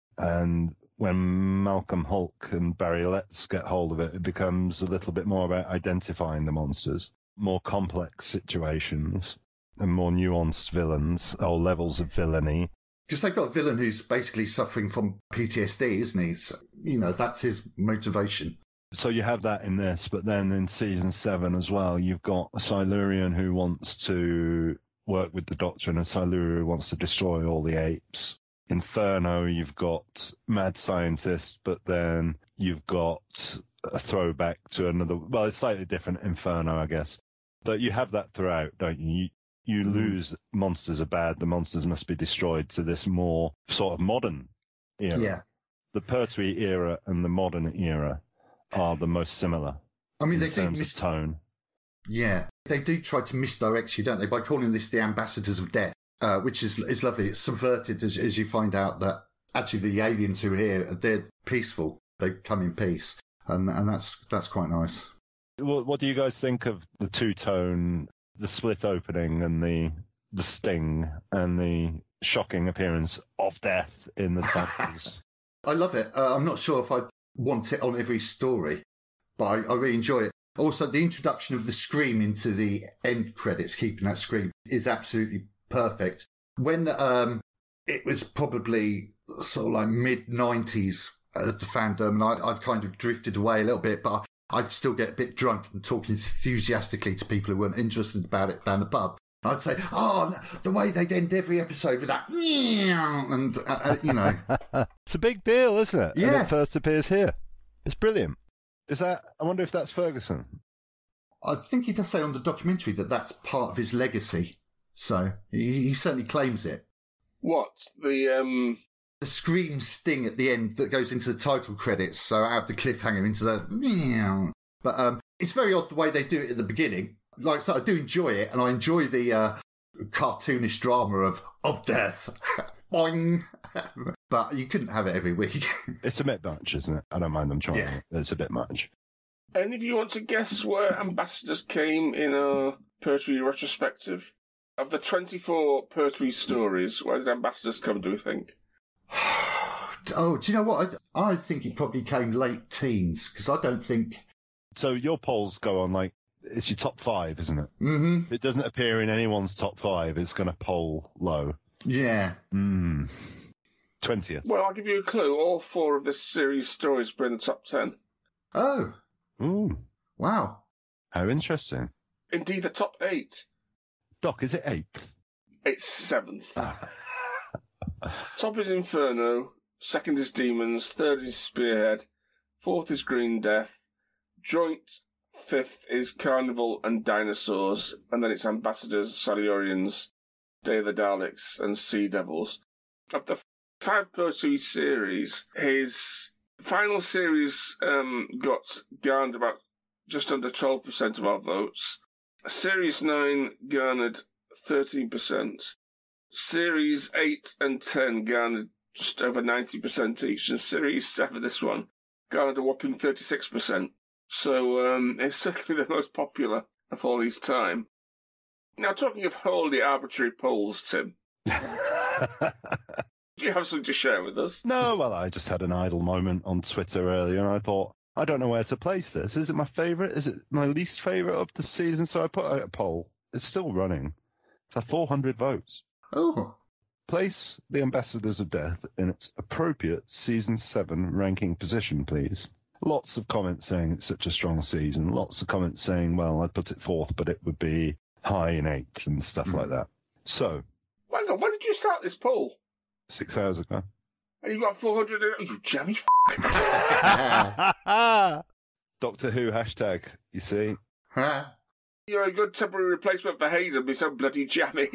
And when Malcolm Hulke and Barry Letts get hold of it, it becomes a little bit more about identifying the monsters. More complex situations and more nuanced villains or levels of villainy. Because they've got a villain who's basically suffering from P T S D, isn't he? So, you know, that's his motivation. So you have that in this, but then in season seven as well, you've got a Silurian who wants to work with the Doctor and a Silurian who wants to destroy all the apes. Inferno, you've got mad scientist, but then you've got a throwback to another, well, it's slightly different Inferno, I guess. But you have that throughout, don't you? You, you mm. lose monsters are bad, the monsters must be destroyed, to this more sort of modern era. Yeah. The Pertwee era and the modern era are the most similar. I mean, in they terms mis- of tone. Yeah. They do try to misdirect you, don't they, by calling this the Ambassadors of Death, uh, which is is lovely. It's subverted as, as you find out that actually the aliens who are here, they're peaceful. They come in peace. And and that's that's quite nice. What, what do you guys think of the two-tone, the split opening and the the sting and the shocking appearance of death in the titles? I love it. Uh, I'm not sure if I want it on every story, but I, I really enjoy it. Also, the introduction of the scream into the end credits, keeping that scream, is absolutely perfect. When um, it was probably sort of like mid nineties, of the fandom, and I, I'd kind of drifted away a little bit, but I'd still get a bit drunk and talk enthusiastically to people who weren't interested about it down the pub. I'd say, oh, the way they'd end every episode with that, and, uh, uh, you know. It's a big deal, isn't it? Yeah. And it first appears here. It's brilliant. Is that, I wonder if that's Ferguson. I think he does say on the documentary that that's part of his legacy. So he, he certainly claims it. What? The, um... The scream sting at the end that goes into the title credits, so out of the cliffhanger into the... But um, it's very odd the way they do it at the beginning. Like I said, I do enjoy it, and I enjoy the uh, cartoonish drama of, of death. Boing! But you couldn't have it every week. It's a bit much, isn't it? I don't mind them trying. Yeah. It's a bit much. Any of you want to guess where Ambassadors came in our Pertwee retrospective? Of the twenty-four Pertwee stories, where did Ambassadors come, do we think? Oh, do you know what? I, I think it probably came late teens, because I don't think... So your polls go on, like, it's your top five, isn't it? Mm-hmm. If it doesn't appear in anyone's top five, it's going to poll low. Yeah. Mm. twentieth. Well, I'll give you a clue. All four of this series' stories were in the top ten. Oh. Ooh. Wow. How interesting. Indeed, the top eight. Doc, is it eighth? It's seventh. Top is Inferno, second is Demons, third is Spearhead, fourth is Green Death, joint fifth is Carnival and Dinosaurs, and then it's Ambassadors, Silurians, Day of the Daleks, and Sea Devils. Of the five Pertwee series, his final series um, got garnered about just under twelve percent of our votes. Series nine garnered thirteen percent. Series eight and ten garnered just over ninety percent each, and Series seven, this one, garnered a whopping thirty-six percent. So um, it's certainly the most popular of all these time. Now, talking of wholly arbitrary polls, Tim, do you have something to share with us? No, well, I just had an idle moment on Twitter earlier, and I thought, I don't know where to place this. Is it my favourite? Is it my least favourite of the season? So I put out a poll. It's still running. It's at four hundred votes. Oh. Place the Ambassadors of Death in its appropriate Season seven ranking position, please. Lots of comments saying it's such a strong season. Lots of comments saying, well, I'd put it fourth, but it would be high in eighth and stuff mm. like that. So. Hang on, when did you start this poll? Six hours ago. And you got four hundred in... You jammy f***. Doctor Who hashtag, you see. You're a good temporary replacement for Hayden, be so bloody jammy.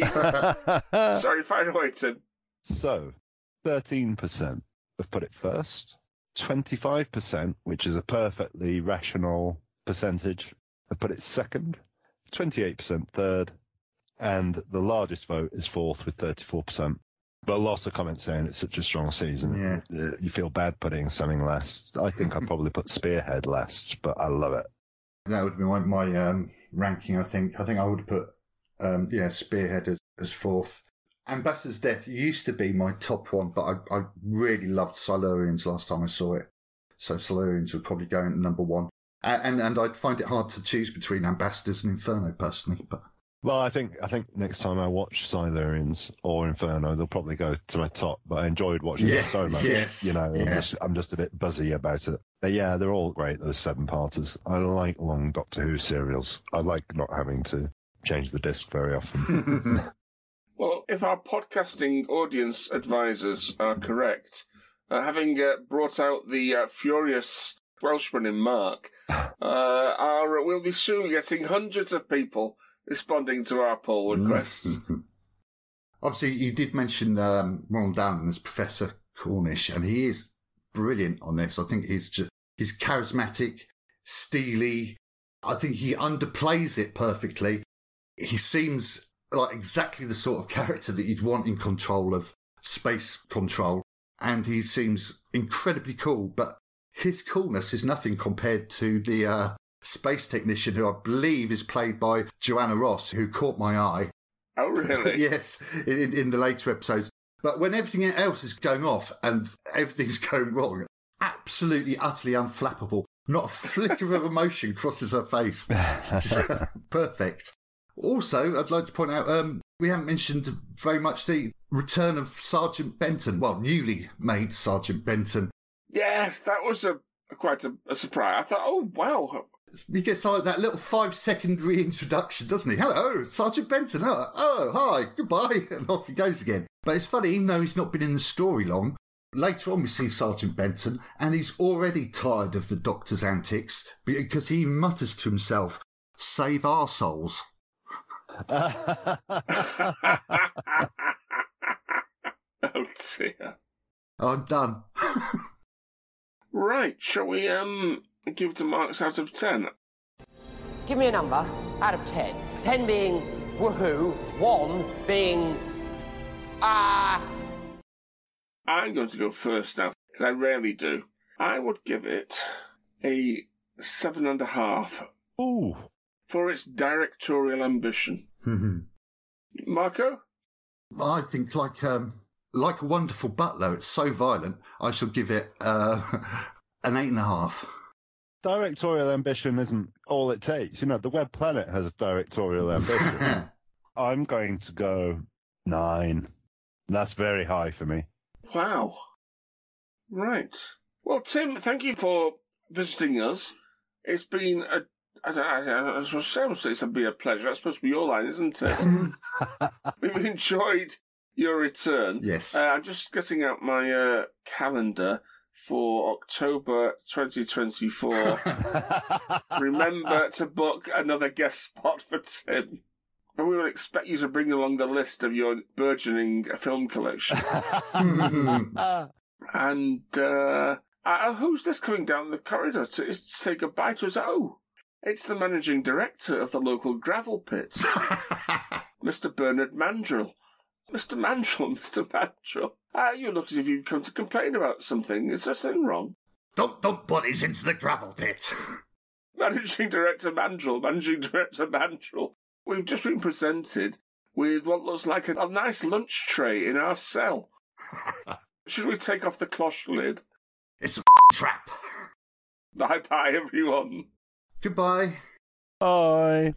Sorry, fire away, Tim. So, thirteen percent have put it first. twenty-five percent, which is a perfectly rational percentage, have put it second. twenty-eight percent third. And the largest vote is fourth with thirty-four percent. But lots of comments saying it's such a strong season. Yeah. You feel bad putting something last. I think I'd probably put Spearhead last, but I love it. That would be my, my um, ranking, I think. I think I would put, um, yeah, Spearhead as, as fourth. Ambassador's Death used to be my top one, but I, I really loved Silurians last time I saw it. So Silurians would probably go in number one. And, and, and I'd find it hard to choose between Ambassadors and Inferno, personally, but... Well, I think I think next time I watch Silurians or Inferno, they'll probably go to my top. But I enjoyed watching yeah, it so much. Yes, you know, yeah. I'm, just, I'm just a bit buzzy about it. But yeah, they're all great, those seven-parters. I like long Doctor Who serials. I like not having to change the disc very often. Well, if our podcasting audience advisors are correct, uh, having uh, brought out the uh, furious Welshman in Mark, uh, our, we'll be soon getting hundreds of people responding to our poll requests. Obviously, you did mention um, Ronald Allen as Professor Cornish, and he is brilliant on this. I think he's just, he's charismatic, steely. I think he underplays it perfectly. He seems like exactly the sort of character that you'd want in control of space control, and he seems incredibly cool, but his coolness is nothing compared to the... Uh, space technician, who I believe is played by Joanna Ross, who caught my eye. Oh, really? Yes, in, in the later episodes. But when everything else is going off and everything's going wrong, absolutely, utterly unflappable. Not a flicker of emotion crosses her face. It's just perfect. Also, I'd like to point out, um, we haven't mentioned very much the return of Sergeant Benton. Well, newly made Sergeant Benton. Yes, that was a quite a, a surprise. I thought, oh, wow. He gets like that little five-second reintroduction, doesn't he? Hello, Sergeant Benton. Oh, oh, hi, goodbye. And off he goes again. But it's funny, even though he's not been in the story long, later on we see Sergeant Benton, and he's already tired of the Doctor's antics, because he mutters to himself, save our souls. Oh, dear. I'm done. Right, shall we um give it a marks out of ten? Give me a number out of ten. Ten being woohoo, one being ah. Uh... I'm going to go first now, because I rarely do. I would give it a seven and a half. Ooh. For its directorial ambition. Marco? I think like um. Like a Wonderful Butler, it's so violent, I shall give it uh, an eight and a half. Directorial ambition isn't all it takes. You know, the Web Planet has directorial ambition. I'm going to go nine. That's very high for me. Wow. Right. Well, Tim, thank you for visiting us. It's been a... I don't, I don't, I was saying it's been a pleasure. That's supposed to be your line, isn't it? We've enjoyed... your return. Yes. Uh, I'm just getting out my uh, calendar for October twenty twenty-four. Remember to book another guest spot for Tim. And we would expect you to bring along the list of your burgeoning film collection. And uh, uh, who's this coming down the corridor to, to say goodbye to us? Oh, it's the managing director of the local gravel pit, Mister Bernard Mandrell. Mister Mandrell, Mister Mandrell. Ah, you look as if you've come to complain about something. Is there something wrong? Don't dump bodies into the gravel pit. Managing Director Mandrell, Managing Director Mandrell. We've just been presented with what looks like a, a nice lunch tray in our cell. Should we take off the cloche lid? It's a trap. Bye-bye, everyone. Goodbye. Bye.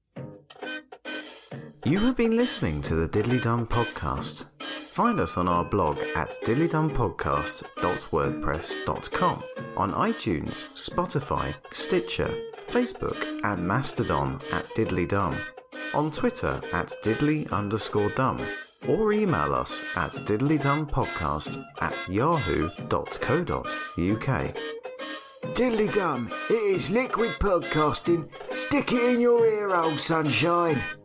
You have been listening to the Diddly Dum Podcast. Find us on our blog at diddly dum podcast dot wordpress dot com, on iTunes, Spotify, Stitcher, Facebook, and Mastodon at Diddly Dum, on Twitter at diddly underscore dumb, or email us at diddlydumpodcast at yahoo dot co dot uk. Diddly Dum, it is liquid podcasting. Stick it in your ear, old sunshine.